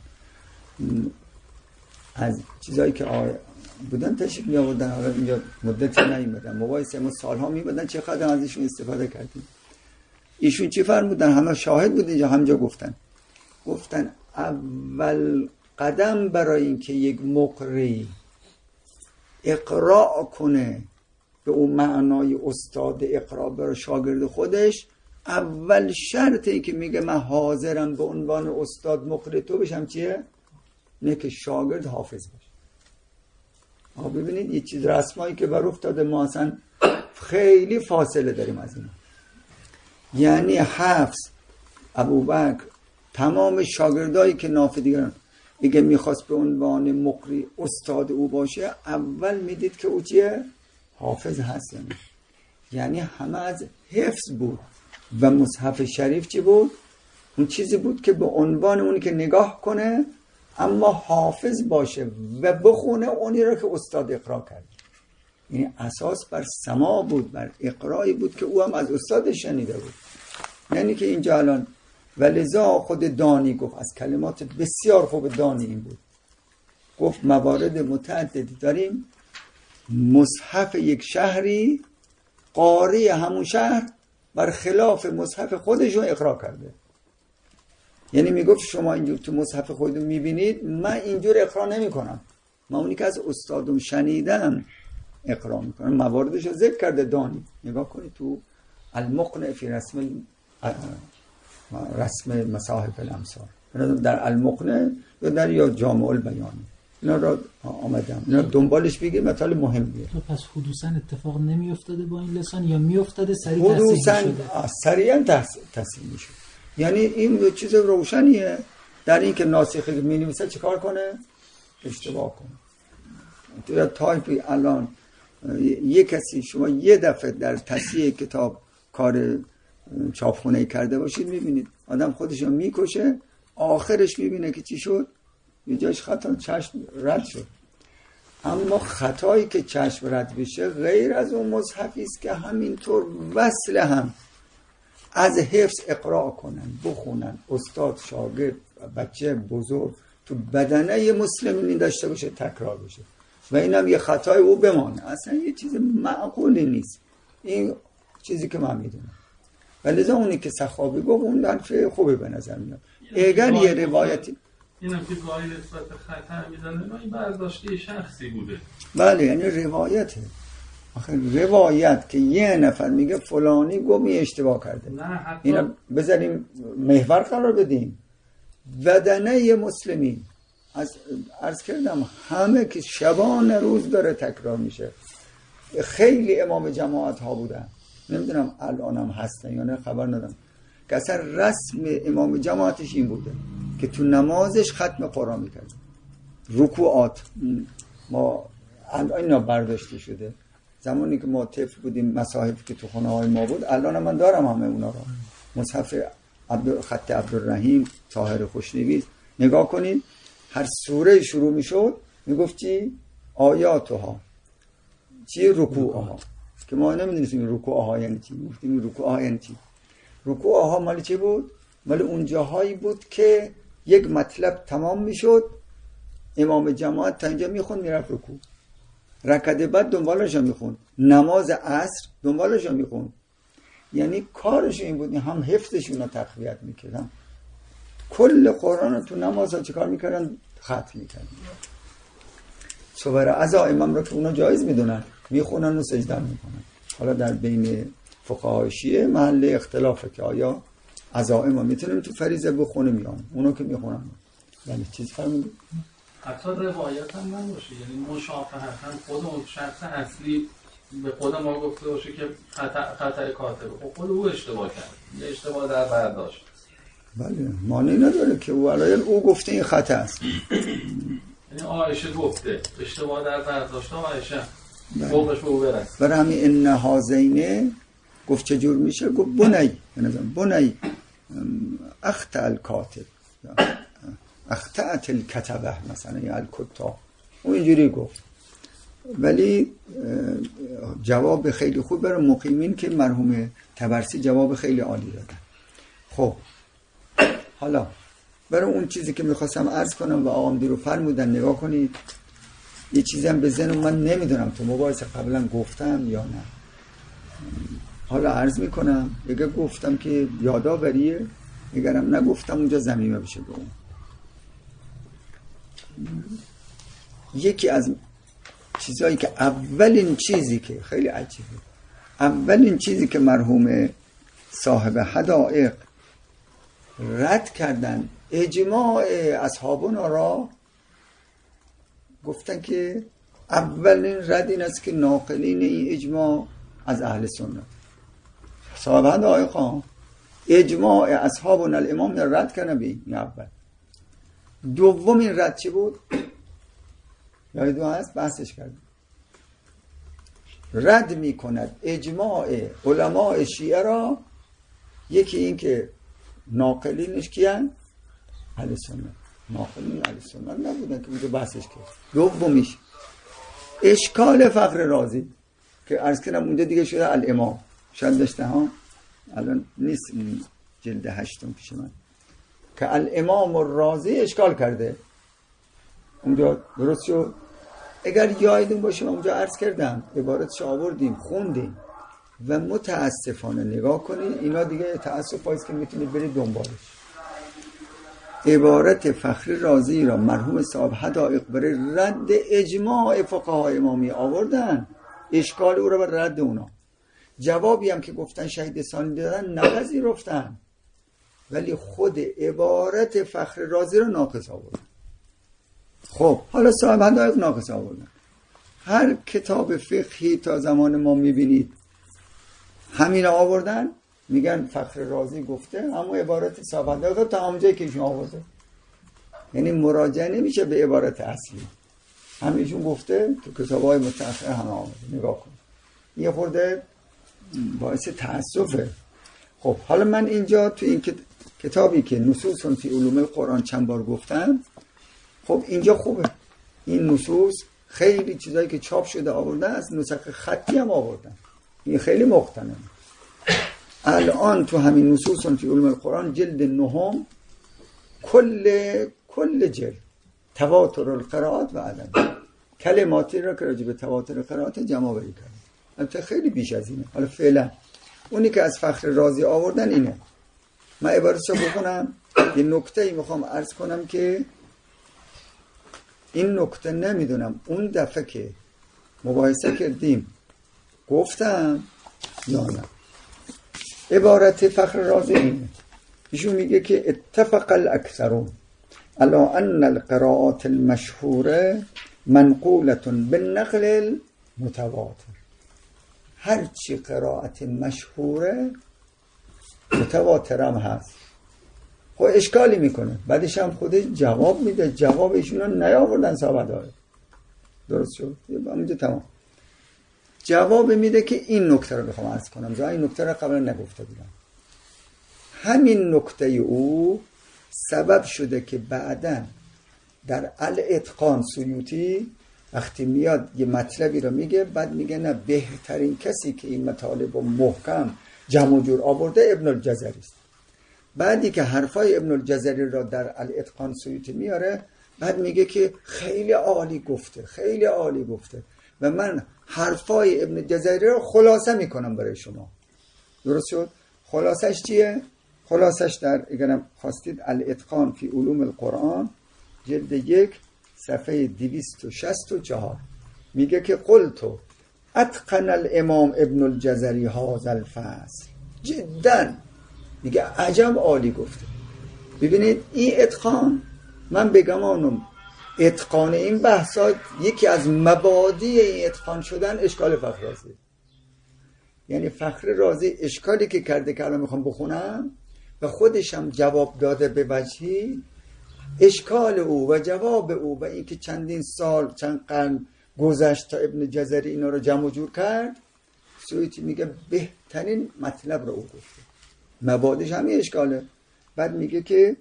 [SPEAKER 1] از چیزایی که آیه بودن تشریف می آوردن. حالا اینجا مدتی نیومدن، مباحثه ما سالها میبودن، چه قدر ازشون استفاده کردیم. ایشون چی فرمودن؟ همه شاهد بود اینجا، همجا گفتن گفتن اول قدم برای این که یک مقری اقراء کنه به اون معنای استاد اقراء برای شاگرد خودش، اول شرطی که میگه من حاضرم به عنوان استاد مقری تو بشم چیه؟ نه که شاگرد حافظ باشه. آقا ببینید یه چیز رسمایی که بر افتاده ما اصلا خیلی فاصله داریم از اینا. یعنی حفظ، ابوبکر، تمام شاگردایی که نافدیگران اگه میخواست به عنوان مقری استاد او باشه اول میدید که او چیه؟ حافظ هست. یعنی همه از حفظ بود و مصحف شریف چی بود؟ اون چیزی بود که به عنوان اونی که نگاه کنه اما حافظ باشه و بخونه اونی رو که استاد اقرا کرد. یعنی اساس بر سما بود، بر اقرایی بود که او هم از استادش شنیده بود. یعنی که اینجا الان ولذا خود دانی گفت، از کلمات بسیار خوب دانی این بود، گفت موارد متعددی داریم مصحف یک شهری قاری همون شهر بر خلاف مصحف خودش رو اقرا کرده. یعنی میگفت شما اینجور تو مصحف خودتون میبینید، من اینجور اقرا نمی کنم، من اونی که از استادم شنیدم اقرا میکنم. مواردش رو ذکر کرده دانی، نگاه کنید تو المقنع فی رسم رسم مصاحف الامثال در المقنع یا در یا جامع البیان، اینا را آمدم اینا دنبالش بگیر مطالب مهمیه.
[SPEAKER 8] تو پس حدوثاً اتفاق نمی افتاده با این لسان یا می افتاده سریع تحصیل شده؟
[SPEAKER 1] سریعا تحصیل میشه. یعنی این چیز روشنیه در این که ناسخ می نویسه چه کار کنه؟ اشتباه کنه. تو تایپی الان یک کسی شما یه دفعه در تصحیح کتاب کار چاپخونه کرده باشید میبینید آدم خودشو میکشه، آخرش میبینه که چی شد؟ یه جایش خطا چشم رد شد. اما خطایی که چشم رد بشه غیر از اون مصحفی است که همینطور وصل هم از حفظ اقرا کنن، بخونن، استاد، شاگرد، بچه، بزرگ تو بدنه مسلمانی داشته باشه، تکرار بشه و اینم یه خطای او بمانه. اصلا یه چیز معقولی نیست این چیزی که من میدونم. ولذا اونی که سخاوی گفت اون حرف خوبه به نظر میاد. اگر یه روایتی
[SPEAKER 5] اینم که گاهی نسبت خطا میزنه، این برداشته شخصی بوده.
[SPEAKER 1] بله یعنی روایته. آخه روایت که یه نفر میگه فلانی گفت می اشتباه کرده،
[SPEAKER 5] نه حتی
[SPEAKER 1] اینا بذاریم محور قرار بدیم. بدنه مسلمین از عرض کردم همه که شبان روز داره تکرار میشه. خیلی امام جماعت ها بودن، نمیدونم الانم هستن یا نه خبر ندارم، که اصلا رسم امام جماعتش این بوده که تو نمازش ختم قرآن میکرد. رکوعات ما اینا برداشته شده زمانی که ما طفل بودیم، مصاحف که تو خونه های ما بود، الان من دارم همه اونا رو. مصحف عبد خط عبدالرحیم طاهر خوشنویس، نگاه کنید هر سوره شروع میشد میگفتی آیاتها چی؟ رکوعها، که ما نمیدونستیم رکوعها یعنی چی، گفتیم رکوعها یعنی چی. رکوعها مال چی بود؟ مال اون جاهایی بود که یک مطلب تمام میشد، امام جماعت تا اینجا میخوند میرفت رکوع، رکعت بعد دنبالش هم میخوند، نماز عصر دنبالش هم میخوند. یعنی کارش این بود، هم حفظشون رو تقویت میکردن، کل قرآن رو تو نماز ها چیکار میکردن؟ ختم میکردن. صور عزا امام رو که اونا جایز میدونن میخونن و سجده میکنن. حالا در بین فقهای شیعه محل اختلافه که آیا عزائم ها میتونیم تو فریضه بخونیم یا اونا که میخونن. یعنی چیز فرمودید؟
[SPEAKER 5] حتی روایت هم نباشه، یعنی مشافهتاً خود اون شخص اصلی به خود ما گفته باشه که خطا خطا کاتبه، خب خود او اشتباه کرد، یه اشتباه در برداشت.
[SPEAKER 1] بله معنی نداره که او علایل او گفته این خطا است.
[SPEAKER 5] یعنی عایشه گفته اشتباه در برداشت، عایشه فوقش به او برسه.
[SPEAKER 1] برای همین ان هازینه گفت چجور میشه؟ گفت بنی بنی اخطأ الکاتب اخطأت الکتبه مثلا یا الکتاب، اون اینجوری گفت. ولی جواب خیلی خوب برای مقیمین که مرحوم طبرسی جواب خیلی عالی دادن. خب حالا برای اون چیزی که میخواستم عرض کنم و آقام دیرو فرمودن، نگاه کنید یه چیزی هم به ذهنم من نمیدونم تو مباحثه قبلا گفتم یا نه، حالا عرض میکنم. اگه گفتم که یادآوریه، اگرم نگفتم اونجا ضمیمه بشه به اون. یکی از چیزایی که اولین چیزی که خیلی عجیبه، اولین چیزی که مرحوم صاحب حدائق رد کردن اجماع اصحابنا را، گفتن که اولین رد این است که ناقلین این اجماع از اهل سنت. صاحب حدائق اجماع اصحابنا الامام رد کردن به این اول. دومین رد چی بود؟ یادتون هست بحثش کردیم. رد می کند اجماع علماء شیعه را، یکی این که ناقلینش کیان؟ اهل سنت. ناقلین اهل سنت نبودن که اونجا بحثش کرد. دومیش اشکال فخر رازی که عرض کردم اونجا دیگه شده الامام، شاید داشته ها الان نیست جلد هشتم پیش من، که الامام الرازی اشکال کرده اونجا. درست شد؟ اگر یادتون باشه اونجا عرض کردم عبارتش آوردیم خوندیم و متاسفانه نگاه کنید اینا دیگه تأسف هاییست که میتونید برید دنبالش. عبارت فخری رازی را مرحوم صاحب حدائق برای رد اجماع فقهای امامی آوردن، اشکال او را بر رد اونا. جوابی هم که گفتن شهید ثانی دادن نپذیرفتن، ولی خود عبارت فخری رازی را ناقص آوردن. خب حالا صاحب حدائق ناقص آوردن. هر کتاب فقهی تا زمان ما میبینید همین آوردن، میگن فخر رازی گفته، اما عبارت صاحب حدائق تا همونجایی که ایشون آورده، یعنی مراجعه نمیشه به عبارت اصلی، همیشون گفته تو کتاب‌های متأخر همه آورده. نگاه کن یه خورده باعث تأسفه. خب حالا من اینجا تو این کتابی که نصوص فی علوم القرآن چند بار گفتم، خب اینجا خوبه این نصوص خیلی چیزایی که چاپ شده آوردن، از نسخ خطی هم آوردن، این خیلی مختنمه. الان تو همین نصوص فی علوم القرآن جلد نهم کل کل جلد تواتر القرائات و عدم کلماتی را که راجع به تواتر قرائات جمع بری کردن. البته خیلی بیش از اینه. حالا فعلا اونی که از فخر رازی آوردن اینه. من عبارتشو بخونم، یه نکته‌ای میخوام عرض کنم که این نکته نمیدونم اون دفعه که مباحثه کردیم گفتم یا نه. عبارت فخر رازی اینه، ایشون میگه که اتفق الاکثرون، الا ان القراءات المشهوره منقولة بالنقل المتواتر. هرچی قرائت مشهوره متواتر هم هست. خب اشکالی میکنه، بعدش هم خودش جواب میده، جوابشون رو نیاوردن صحابه داره. درست شد؟ همونجا تمام. جواب میده که این نکته رو بخوام عرض کنم، زا این نکته رو قبلا نگفته بودم. همین نکته او سبب شده که بعدن در الاتقان سیوطی وقتی میاد یه مطلبی رو میگه، بعد میگه نه بهترین کسی که این مطالب محکم جمع و جور آورده ابن الجزری است. بعدی که حرفای ابن الجزری را در الاتقان سیوطی میاره، بعد میگه که خیلی عالی گفته، خیلی عالی گفته و من حرفای ابن جزری رو خلاصه میکنم برای شما. درست شد؟ خلاصش چیه؟ خلاصش در اگرم خواستید الاتقان فی علوم القرآن جلد یک صفحه دویست و شصت و چهار میگه که قلتو اتقن الامام ابن الجزری هذا الفصل جدا، میگه عجب عالی گفته. ببینید این اتقان، من بگمانم اتقان این بحثات یکی از مبادی این اتقان شدن اشکال فخر رازی. یعنی فخر رازی اشکالی که کرده که الان میخوام بخونم و خودشم جواب داده به وجهی، اشکال او و جواب او و این که چندین سال چند قرن گذشت تا ابن جزری اینا رو جمع جور کرد، سیوطی میگه بهترین مطلب رو او گفته، مبادش همین اشکاله. بعد میگه که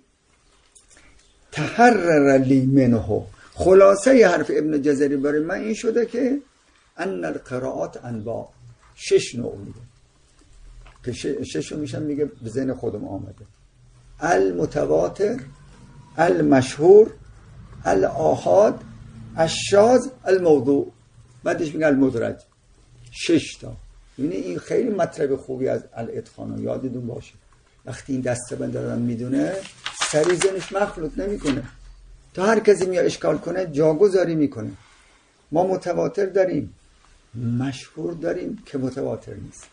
[SPEAKER 1] تحرر لی منه، خلاصه ی حرف ابن جزری برای من این شده که ان القراءات انواع، شش نوع میگه که شش رو میشن میگه به ذهن خودم آمده: المتواتر، المشهور، الآحاد، الشاذ، الموضوع. بعدش میگه المدرج. شش تا. یعنی این خیلی مطلب خوبی از الاتقان رو یادتون باشه. وقتی این دسته‌بند دارن میدونه سری ذهنش مخلوط نمیکنه. تا هر کسی میاد اشکال کنه جاگذاری میکنه. ما متواتر داریم، مشهور داریم که متواتر نیست،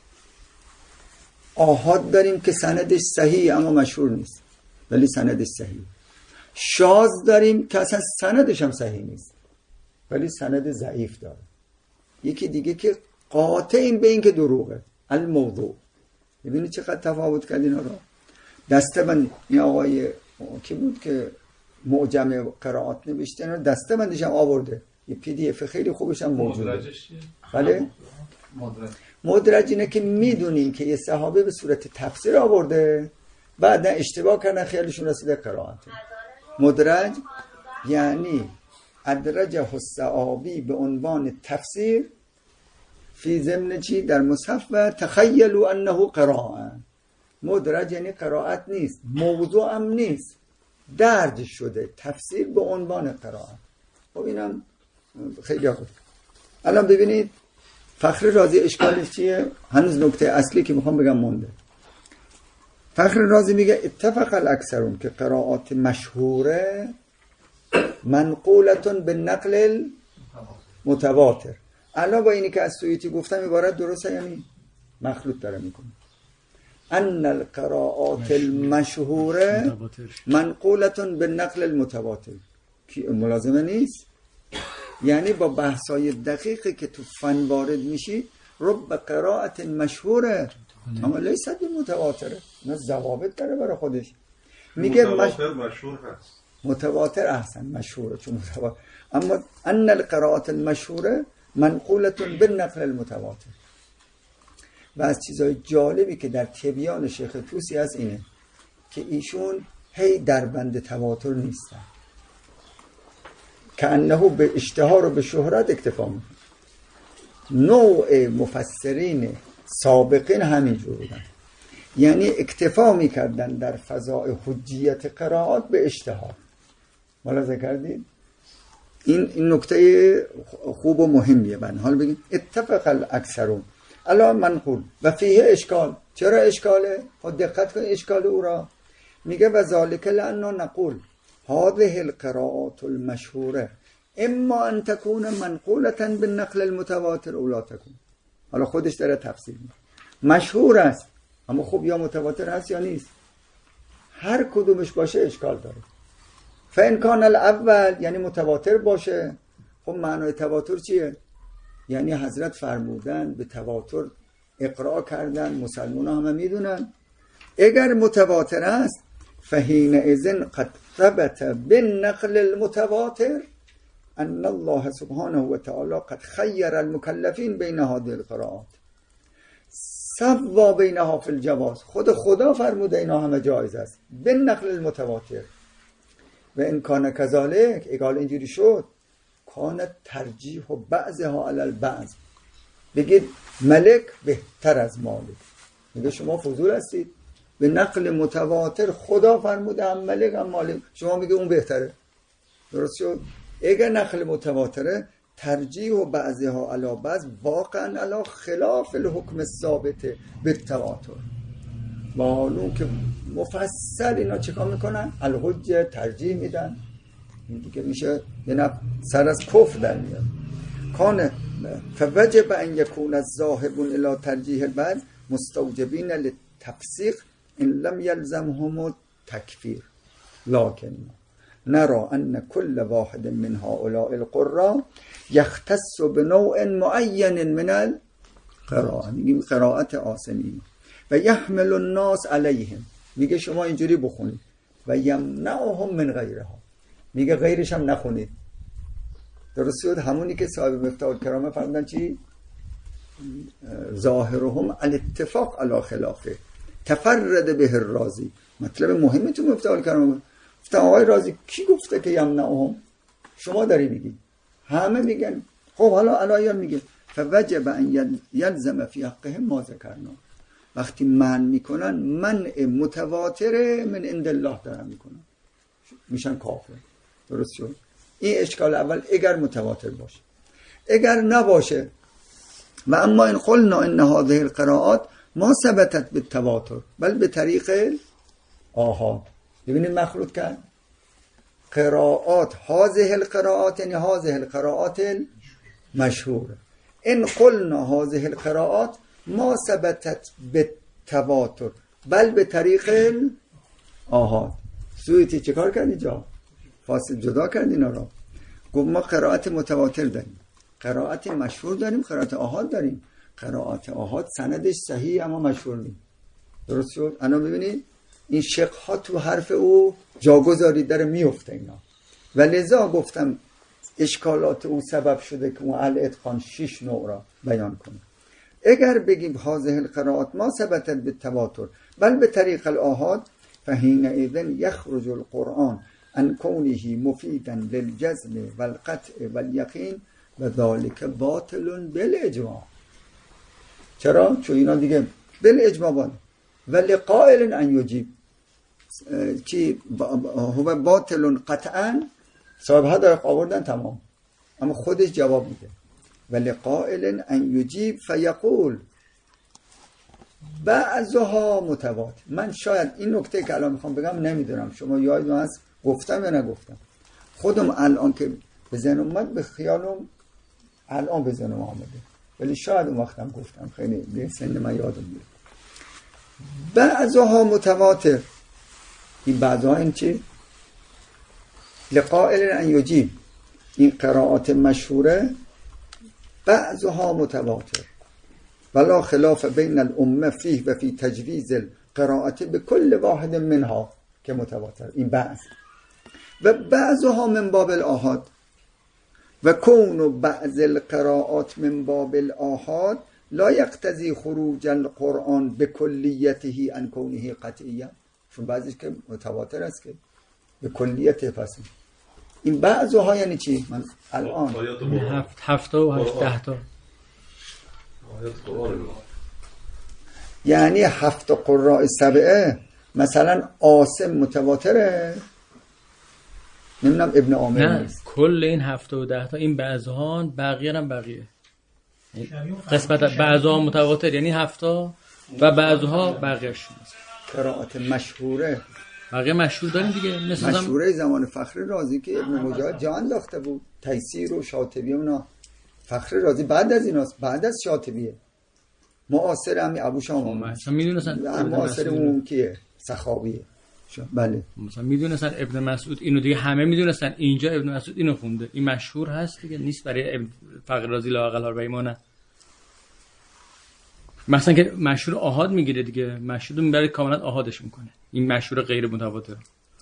[SPEAKER 1] آحاد داریم که سندش صحیح اما مشهور نیست ولی سندش صحیح، شاذ داریم که اصلا سندش هم صحیح نیست ولی سند ضعیف داره، یکی دیگه که قاطع این به این که دروغه، الموضوع. ببینید چقدر تفاوت کرد اینا رو. دسته‌بند این آقای کی بود که معجم قرائات نوشته، اینا دسته‌بندش هم آورده، یه پی دی اف خیلی خوبش هم موجوده.
[SPEAKER 5] مدرجش چیه؟
[SPEAKER 1] بله
[SPEAKER 5] مدرج
[SPEAKER 1] مدرج اینه که میدونیم که یه صحابه به صورت تفسیر آورده، بعد اشتباه کردن خیالشون رسیده قرائت. مدرج یعنی ادرجه الصحابی به عنوان تفسیر فی ضمن چی در مصحف و تخیلوا انه قراءه. مدرج یعنی قرائت نیست، موضوع هم نیست، درج شده تفسیر به عنوان قرائت. خب اینم خیلی خوب. الان ببینید فخر رازی اشکالش چیه؟ هنوز نکته اصلی که میخوام بگم مونده. فخر رازی میگه اتفق الاکثرون که قرائات مشهوره منقولتون به نقل متواتر. الان با اینی که از سیوطی گفتم عبارت درسته یعنی مخلوط داره میکنه. ان القراءات المشهوره منقولتون به نقل المتواتر که ملازمه نیست، یعنی با بحثای دقیقی که تو فن وارد میشی رب قرائت مشهوره اما لیست متواتره، نه ضوابط داره برای خودش. میگه
[SPEAKER 3] متواتر مشهور هست،
[SPEAKER 1] متواتر احسن مشهوره چون متواتر، اما ان القرائات المشهوره منقولتون بالنقل المتواتر. و از چیزای جالبی که در تبیان شیخ طوسی از اینه که ایشون هی در بند تواتر نیستن، که انه به اشتهار و به شهرت اکتفا میکنه. نوع مفسرین سابقین همینجور بودن، یعنی اکتفا میکردن در فضاء حجیت قرائات به اشتهار. ملاحظه کردید؟ این این نکته خوب و مهمیه. من حال بگیم اتفق الاکثرون الان منقول و فیه اشکال. چرا اشکاله؟ خود دقت کن اشکال او را. میگه و ذالک لانه نقول هذه القراءات المشهوره اما ان تكون منقوله بالنقل المتواتر او لا تكون. حالا خودش داره تفسیر میکنه. مشهور است اما خب یا متواتر هست یا نیست، هر کدومش باشه اشکال داره. فإن کان الاول یعنی متواتر باشه. خب معنای تواتر چیه؟ یعنی حضرت فرمودن به تواتر اقرا کردن، مسلمان همه میدونن. اگر متواتر است فحین اذن قد ثبت بالنقل المتواتر ان الله سبحانه و تعالی قد خیر المکلفین بین هذه القراءات سوا بینها فی الجواز. خود خدا فرموده اینا همه جایز است بالنقل المتواتر. و ان کان کذالک، اگر اینجوری شد، کان ترجیح و بعضها علی البعض. بگید ملک بهتر از مالک، میگه شما فضول هستید. به نقل متواتر خدا فرموده هم ملک هم مالک، شما میگه اون بهتره. درست شد؟ اگر نقل متواتره ترجیح و بعضها علی بعض واقعا علی خلاف الحکم الثابت بالتواتر. معلوم که مفصل اینا چیکار میکنن؟ الحجه ترجیح میدن. این دیگه میشه یه نفع سر از کفر در میاد. کانه فوجب ان یکون الذاهبون الی ترجیح البعض مستوجبین للتفسیق ان لم یلزمهم تکفیر، لکن نرى ان كل واحد من هؤلاء القراء يختص بنوع معين من القراءة. میگیم قرائت عاصمی. و یحمل الناس علیهم، میگه شما اینجوری بخونید. و یمنعهم من غیرها، میگه غیرش هم نخونید. درست شد؟ همونی که صاحب مفتاح الکرامه فرمودن چی؟ ظاهرهم الاتفاق علی خلافه تفرد به الرازی. مطلب مهمی تو مفتاح الکرامه گفته آقای رازی کی گفته که یمنعهم؟ شما داری میگی. همه میگن. خب حالا علایان میگه فوجب ان یلزم فی حقهم ما ذکرنا. وقتی من میکنن منع متواتر من عند الله دارن میکنن، میشن کافر. درست شد؟ این اشکال اول اگر متواتر باشه. اگر نباشه و اما این قلنا ان هذه القراءات ما ثبتت بالتواتر بل به طریق آحاد. ببینید مخلوط کرد قراءات هذه القراءات یعنی هذه القراءات المشهوره. ان قلنا هذه القراءات ما ثبتت بالتواتر بل به طریق آحاد. سویتی چه کار کردی جا؟ فاصل جدا کردی اینا را. گفت ما قرائت متواتر داریم، قرائت مشهور داریم، قرائت آحاد داریم. قرائت آحاد سندش صحیح اما مشهور نیست. درست شد؟ انا ببینید این شق ها تو حرف او جاگذاری داره میفته اینا. و لذا گفتم اشکالات او سبب شده که اون اهل اتقان شش نوع را بیان کنه. اگر بگیم هذه القراءات ما ثبتت بالتواتر بل به طریق الآحاد فحین اذن یخرج القرآن عن کونه مفیدا للجزم والقطع والیقین و ذلك باطل بالاجماع. چرا؟ چون اینا دیگه بالاجماع بان ولی قائل ان یجیب چی هو باطل قطعا. صاحب ها داره آوردن تمام، اما خودش جواب میده ولی قائل ان یجیب فیقول بعضها متواتر. من شاید این نکته که الان میخوام بگم نمیدونم شما یادتون هست گفتم یا نگفتم. خودم الان که به ذهنم اومد به خیالم الان به ذهنم آمده، ولی شاید اون وقتم گفتم، خیلی به سن من یادم میاد. بعضها متواتر. این بعضها این چی؟ لقائل ان یجیب. این قرائات مشهوره بعضها متواتر ولا خلاف بین الامه فیه و فی تجویز القراءت به کل واحد منها که متواتر. این بعض. و بعضها من باب الآحاد و کون بعض القراءات من باب الآحاد لا یقتضی خروج القرآن به کلیته عن کونه قطعیه. چون بعضیش که متواتر است که به کلیت فصل. این بعضها یعنی چی؟ من الان
[SPEAKER 7] هفت هفته و هشت ده تا
[SPEAKER 1] یعنی هفت قراء سبعه مثلا عاصم متواتره، نمیدونم ابن عامر نیست.
[SPEAKER 7] کل این هفته و ده تا این بعضها بقیه هم بقیه قسمت بعضها متواتر یعنی هفته و بعضها بقیهش
[SPEAKER 1] قرائت مشهوره.
[SPEAKER 7] بقیه مشهور داریم دیگه. مثلا
[SPEAKER 1] مشهوره زمان فخر رازی که ابن مجاهد جا انداخته بود، تیسیر و شاطبی اونا. فخر رازی بعد از ایناست، بعد از شاطبیه. معاصر همین ابو شام
[SPEAKER 7] مثلا میدونستن
[SPEAKER 1] معاصر اون کیه؟ سخاویه. بله
[SPEAKER 7] مثلا میدونستن ابن مسعود اینو دیگه، همه میدونستن اینجا ابن مسعود اینو خونده، این مشهور هست دیگه، نیست برای ابن فخر رازی لااقل ها ما نه. مثلا که مشهور آحاد میگیره دیگه، مشهور میبره کاملا آحادش میکنه، این مشهور غیر متواتر.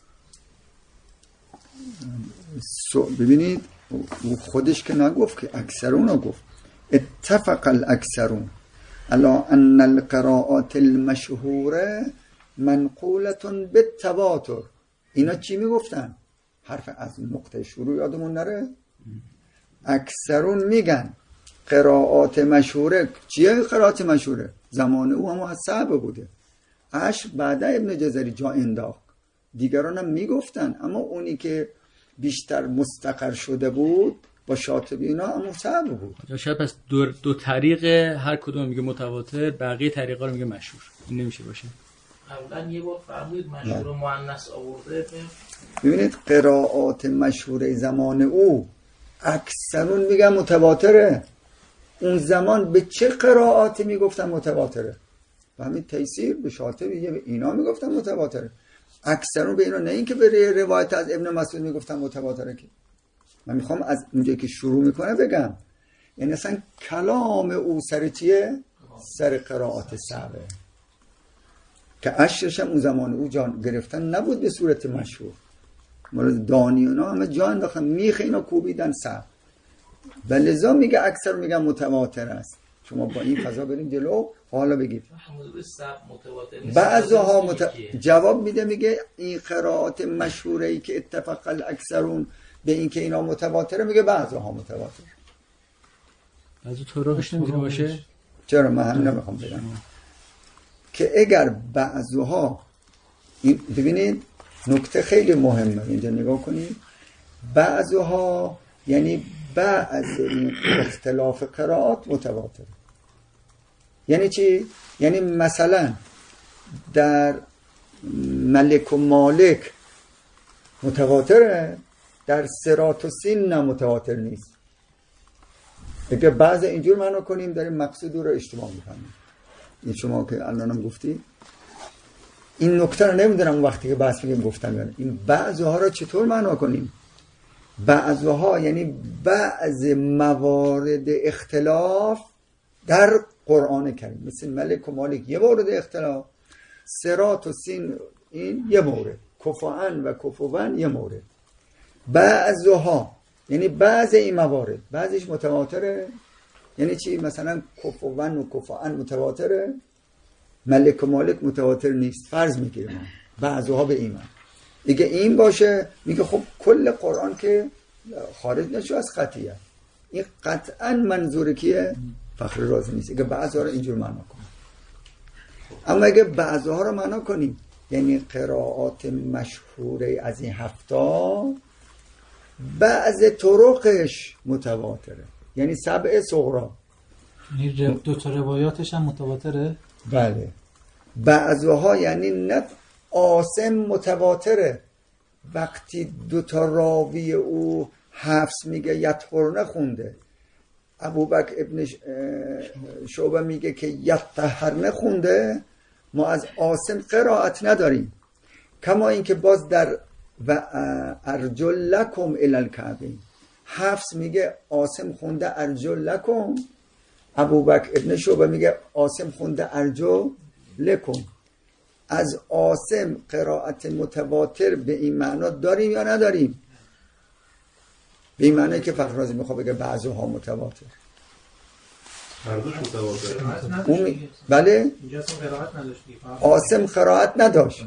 [SPEAKER 1] ببینید او خودش که نگفت که اکثرون رو گفت، اتفق الاکثرون الا ان القراءات المشهوره منقولتون بالتواتر. اینا چی میگفتن؟ حرف از نقطه شروع یادمون نره. اکثرون میگن قراءات مشهوره. چیه قراءات مشهوره؟ زمان او هم از صعب بوده، اش بعد ابن جزری جا انداخت، دیگران هم میگفتن، اما اونی که بیشتر مستقر شده بود با شاطبی اینا هم صعب بود.
[SPEAKER 7] شاید پس دو, دو طریق هر کدوم میگه متواتر، بقیه طریقا رو میگه مشهور. این نمیشه باشه.
[SPEAKER 2] اولا یه بار فرمودید مشهور و مؤنث آورده.
[SPEAKER 1] ببینید قراءات مشهور زمان او اکثرون میگن متواتره. اون زمان به چه قراءاتی میگفتن متواتره؟ و همین تیسیر به شاطبی به اینا میگفتن متواتره. اکثرون به اینا، نه این که به روایت از ابن مسعود میگفتن متواتره. که من میخوام از اونجایی که شروع میکنه بگم، یعنی اصلا کلام او سر چیه؟ سر قراءات صعبه که اشرش هم اون زمان او جان گرفتن نبود به صورت مشهور. مورد دانیونا همه جان داخل میخ اینا کوبیدن صعب، بلذا میگه اکثر میگن متواتر است. شما با این فضا بریم جلو. حالا بگید بعضها مت... جواب میده، میگه این قراءات مشهوره ای که اتفق الاکثرون به این که اینا متواتره، میگه بعضها متواتر.
[SPEAKER 7] بعضی طرقش نمیتونه باشه.
[SPEAKER 1] چرا؟ من هم نمیخوام بگم که اگر بعضها این، ببینید نکته خیلی مهمه اینجا نگاه کنید، بعضها یعنی بعض این اختلاف قرائات متواتر. یعنی چی؟ یعنی مثلا در ملک و مالک متواتره، در صراط و سین نه متواتر نیست. اگه بعض اینجور معنا کنیم داریم مقصود رو اشتباه می‌فهمیم. این شما که الانم گفتی این نکته رو نمیدونم وقتی که بحث میگیم گفتم، این بعضها رو چطور معنا کنیم؟ بعضها یعنی بعض موارد اختلاف در قرآن کریم، مثل ملک و مالک یه مورد اختلاف، صراط و سین این یه مورد، کفوان و کفوان یه مورد. بعضها یعنی بعض این موارد بعضیش متواتره. یعنی چی؟ مثلا کفوان و کفوان متواتره، ملک و مالک متواتر نیست. فرض میگیریم ما بعضها به ایمان دیگه این باشه، میگه خب کل قرآن که خارج نشو از خطیه. این قطعا منظور کیه؟ فخر رازی نیست. اگه بعضها رو اینجور معنا کنیم، اما اگه بعضها رو معنا کنیم یعنی قرائات مشهوره از این هفتا بعض طرقش متواتره، یعنی سبع صغرا.
[SPEAKER 8] یعنی دو تا روایاتش هم متواتره؟
[SPEAKER 1] بله. بعضها یعنی نه عاصم متواتره، وقتی دو تا راوی او حفظ میگه یطهر نخونده، ابوبکر ابن شعبه میگه که یطهر نخونده، ما از عاصم قرائت نداریم. کما اینکه باز در و ارجل لکم الی الکعبین حفظ میگه عاصم خونده ارجل لکم، ابوبکر ابن شعبه میگه عاصم خونده ارجل لکم. از عاصم قرائت متواتر به این معنا داریم یا نداریم؟ به این معنی که فخر رازی میخواد بگه بعضها متواتر.
[SPEAKER 3] هردوش متواتر.
[SPEAKER 1] اون بله؟ عاصم قرائت نداشت،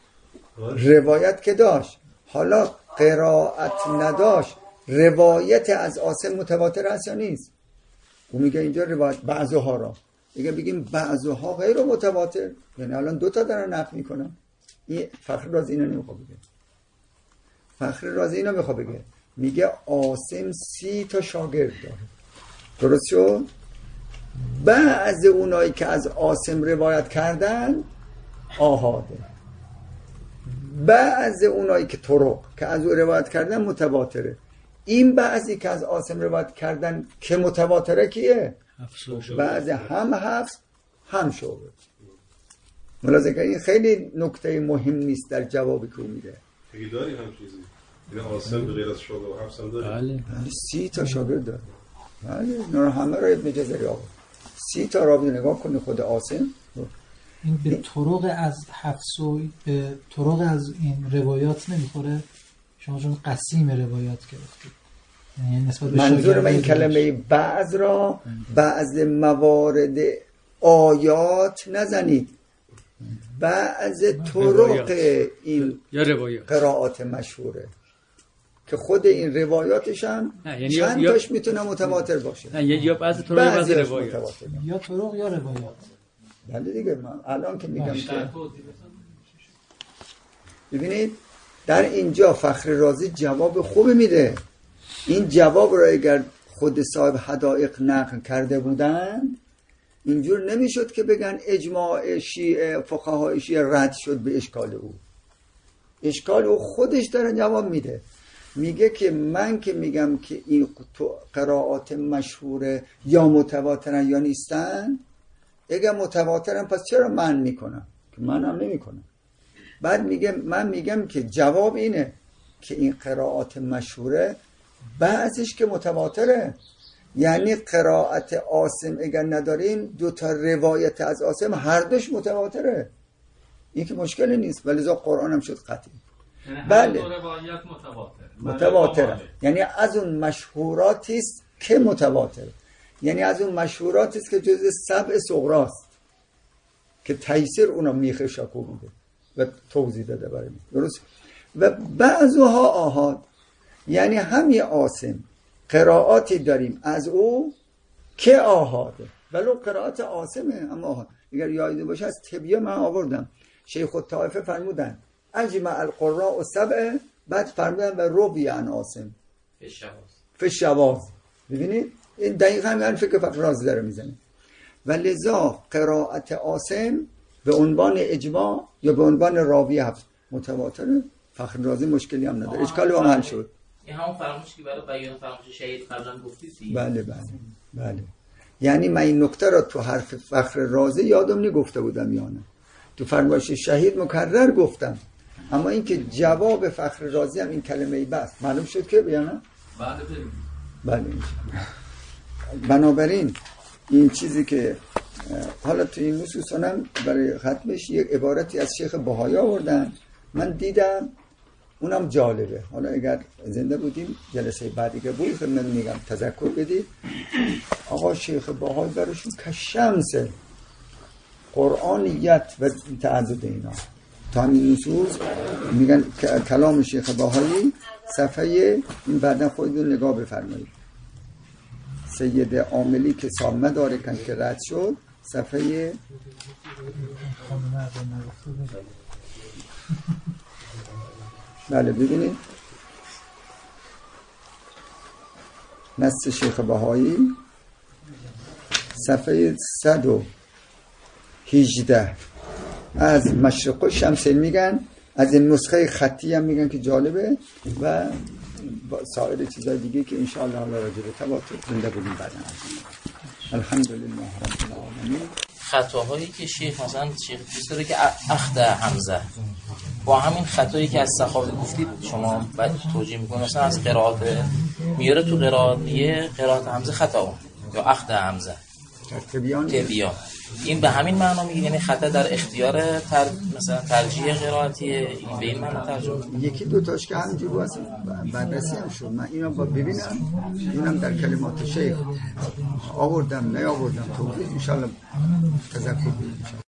[SPEAKER 1] روایت که داشت. حالا قرائت نداشت، روایت از عاصم متواتر هست یا نیست؟ اون میگه اینجا روایت بعضها را، دیگه بگیم بعضها غیر متواتر، یعنی الان دوتا دارن نقل میکنن. این فخر رازی اینو نمیخواد بگه. فخر رازی اینو میخواد بگه، میگه عاصم سی تا شاگرد داره، درست شد؟ بعض اونایی که از عاصم روایت کردن آحاده، بعض اونایی که طرق که از او روایت کردن متواتره. این بعضی که از عاصم روایت کردن که متواتره کیه؟ بعض هم حفظ هم شعبه. ملاحظه کنید خیلی نکته مهم نیست در جوابی که او میده.
[SPEAKER 3] اگه داری هم چیزی دیگه عاصم به غیر از شعبه و حفص هم داری؟
[SPEAKER 7] بله
[SPEAKER 1] بله سی تا شاگرد داره. بله اینا همه را ابن جزری آورد. سی تا راوی نگاه کنی خود عاصم.
[SPEAKER 8] این به طرق از حفص و به طرق از این روایات نمیخوره؟ شما چون قسیم روایات گرفتید. یعنی نسبت به
[SPEAKER 1] منظور من این کلمه بعض را بعض موارد آیات نزنید، بعض طرق این
[SPEAKER 7] یا روایات
[SPEAKER 1] قرائات مشهوره که خود این روایاتش هم چند
[SPEAKER 7] یا
[SPEAKER 1] تاش میتونه متواتر باشه.
[SPEAKER 7] نه یا بعض طرق بعض روایات
[SPEAKER 1] متواتر.
[SPEAKER 8] یا طرق یا روایات.
[SPEAKER 1] بله دیگه من الان که میگم که ببینید در اینجا فخر رازی جواب خوبی میده. این جواب را اگر خود صاحب حدائق نقل کرده بودند اینجور نمیشد که بگن اجماع شیعه فقهای شیعه رد شد به اشکال او. اشکال او خودش داره جواب میده. میگه که من که میگم که این قرائات مشهوره یا متواترن یا نیستن، اگر متواترن پس چرا من میکنم؟ که من هم نمیکنم. بعد میگه من میگم که جواب اینه که این قرائات مشهوره بعضیش که متواتره، یعنی قرائت عاصم اگر نداریم دو تا روایت از عاصم هر دوش متواتره، این که مشکلی نیست، ولی ذا قرآن هم شد قطعی. بله
[SPEAKER 5] روایت متواتر
[SPEAKER 1] متواتره، یعنی از اون مشهوراتی است که متواتره، یعنی از اون مشهوراتی است که جزء سبع صغراست که تیسیر اونا میخ شاکو بوده و توضیح داده برای ما. درست؟ و بعضها آحاد، یعنی همین عاصم قرائاتی داریم از او که آحاده، ولو قرائات عاصمه اما آحاد. اگر یادی باشه از تبیه من آوردم شیخ الطائفه فرمودن اجمع القراء سبع، بعد فرمودن و روی عن عاصم فی الشواذ. ببینید این دقیقا همین فکر فقر رازی داره میزنه. و لذا قرائت عاصم به عنوان اجماع یا به عنوان راوی هفت متواتره، فخر رازی مشکلی هم نداره، اشکالی هم حل شد.
[SPEAKER 2] این همون فرموشی که برای بیان فرموش شهید قبلا گفتید.
[SPEAKER 1] بله بله بله. یعنی من این نکته را تو حرف فخر رازی یادم نگفته بودم یا نه، تو فرمایش شهید مکرر گفتم، اما اینکه جواب فخر رازی هم این کلمه بس معلوم شد که یا نه؟
[SPEAKER 5] بله
[SPEAKER 1] بله. بنابراین این چیزی که حالا تو این نصوص هم برای ختمش یک عبارتی از شیخ بهایی آوردن، من دیدم اونم جالبه. حالا اگر زنده بودیم جلسه بعدی که بود من میگم تذکر بدید. آقا شیخ بهایی براشون که شمس قرآنیت و تعدد اینا تا همین نصوص میگن کلام شیخ بهایی صفحه این بعدا خودتون نگاه بفرمایید. سید عاملی که سامه داره کن که رد شد صفحه بله ببینید نص شیخ بهایی صفحه صد و هجده از مشرق شمسین میگن، از این نسخه خطی هم میگن که جالبه و سایر چیزای دیگه که انشاءالله حالا راجع به تواتر زنده بودیم بعدا. الحمدلله رب العالمین.
[SPEAKER 2] خطاهایی که شیخ مثلا شیخ دوست داره که اخذ حمزه با همین خطایی که از صحابه گفتید شما بعد توجیه میکنه، مثلا از قرائت میاره تو قرائتیه قرائت حمزه خطا یا اخذ حمزه
[SPEAKER 1] تبیان
[SPEAKER 2] تبیان، این به همین معنا میگه یعنی خطا در اختیار تر... مثلا ترجیح قرائتیه، این به این معنا ترجمه.
[SPEAKER 1] یکی دو تاش که همینجور واسه بررسی هم شد، من اینو با ببینم اینم در کلمات شیخ آوردم نه آوردم توضیح ان شاء الله تذکر بدید.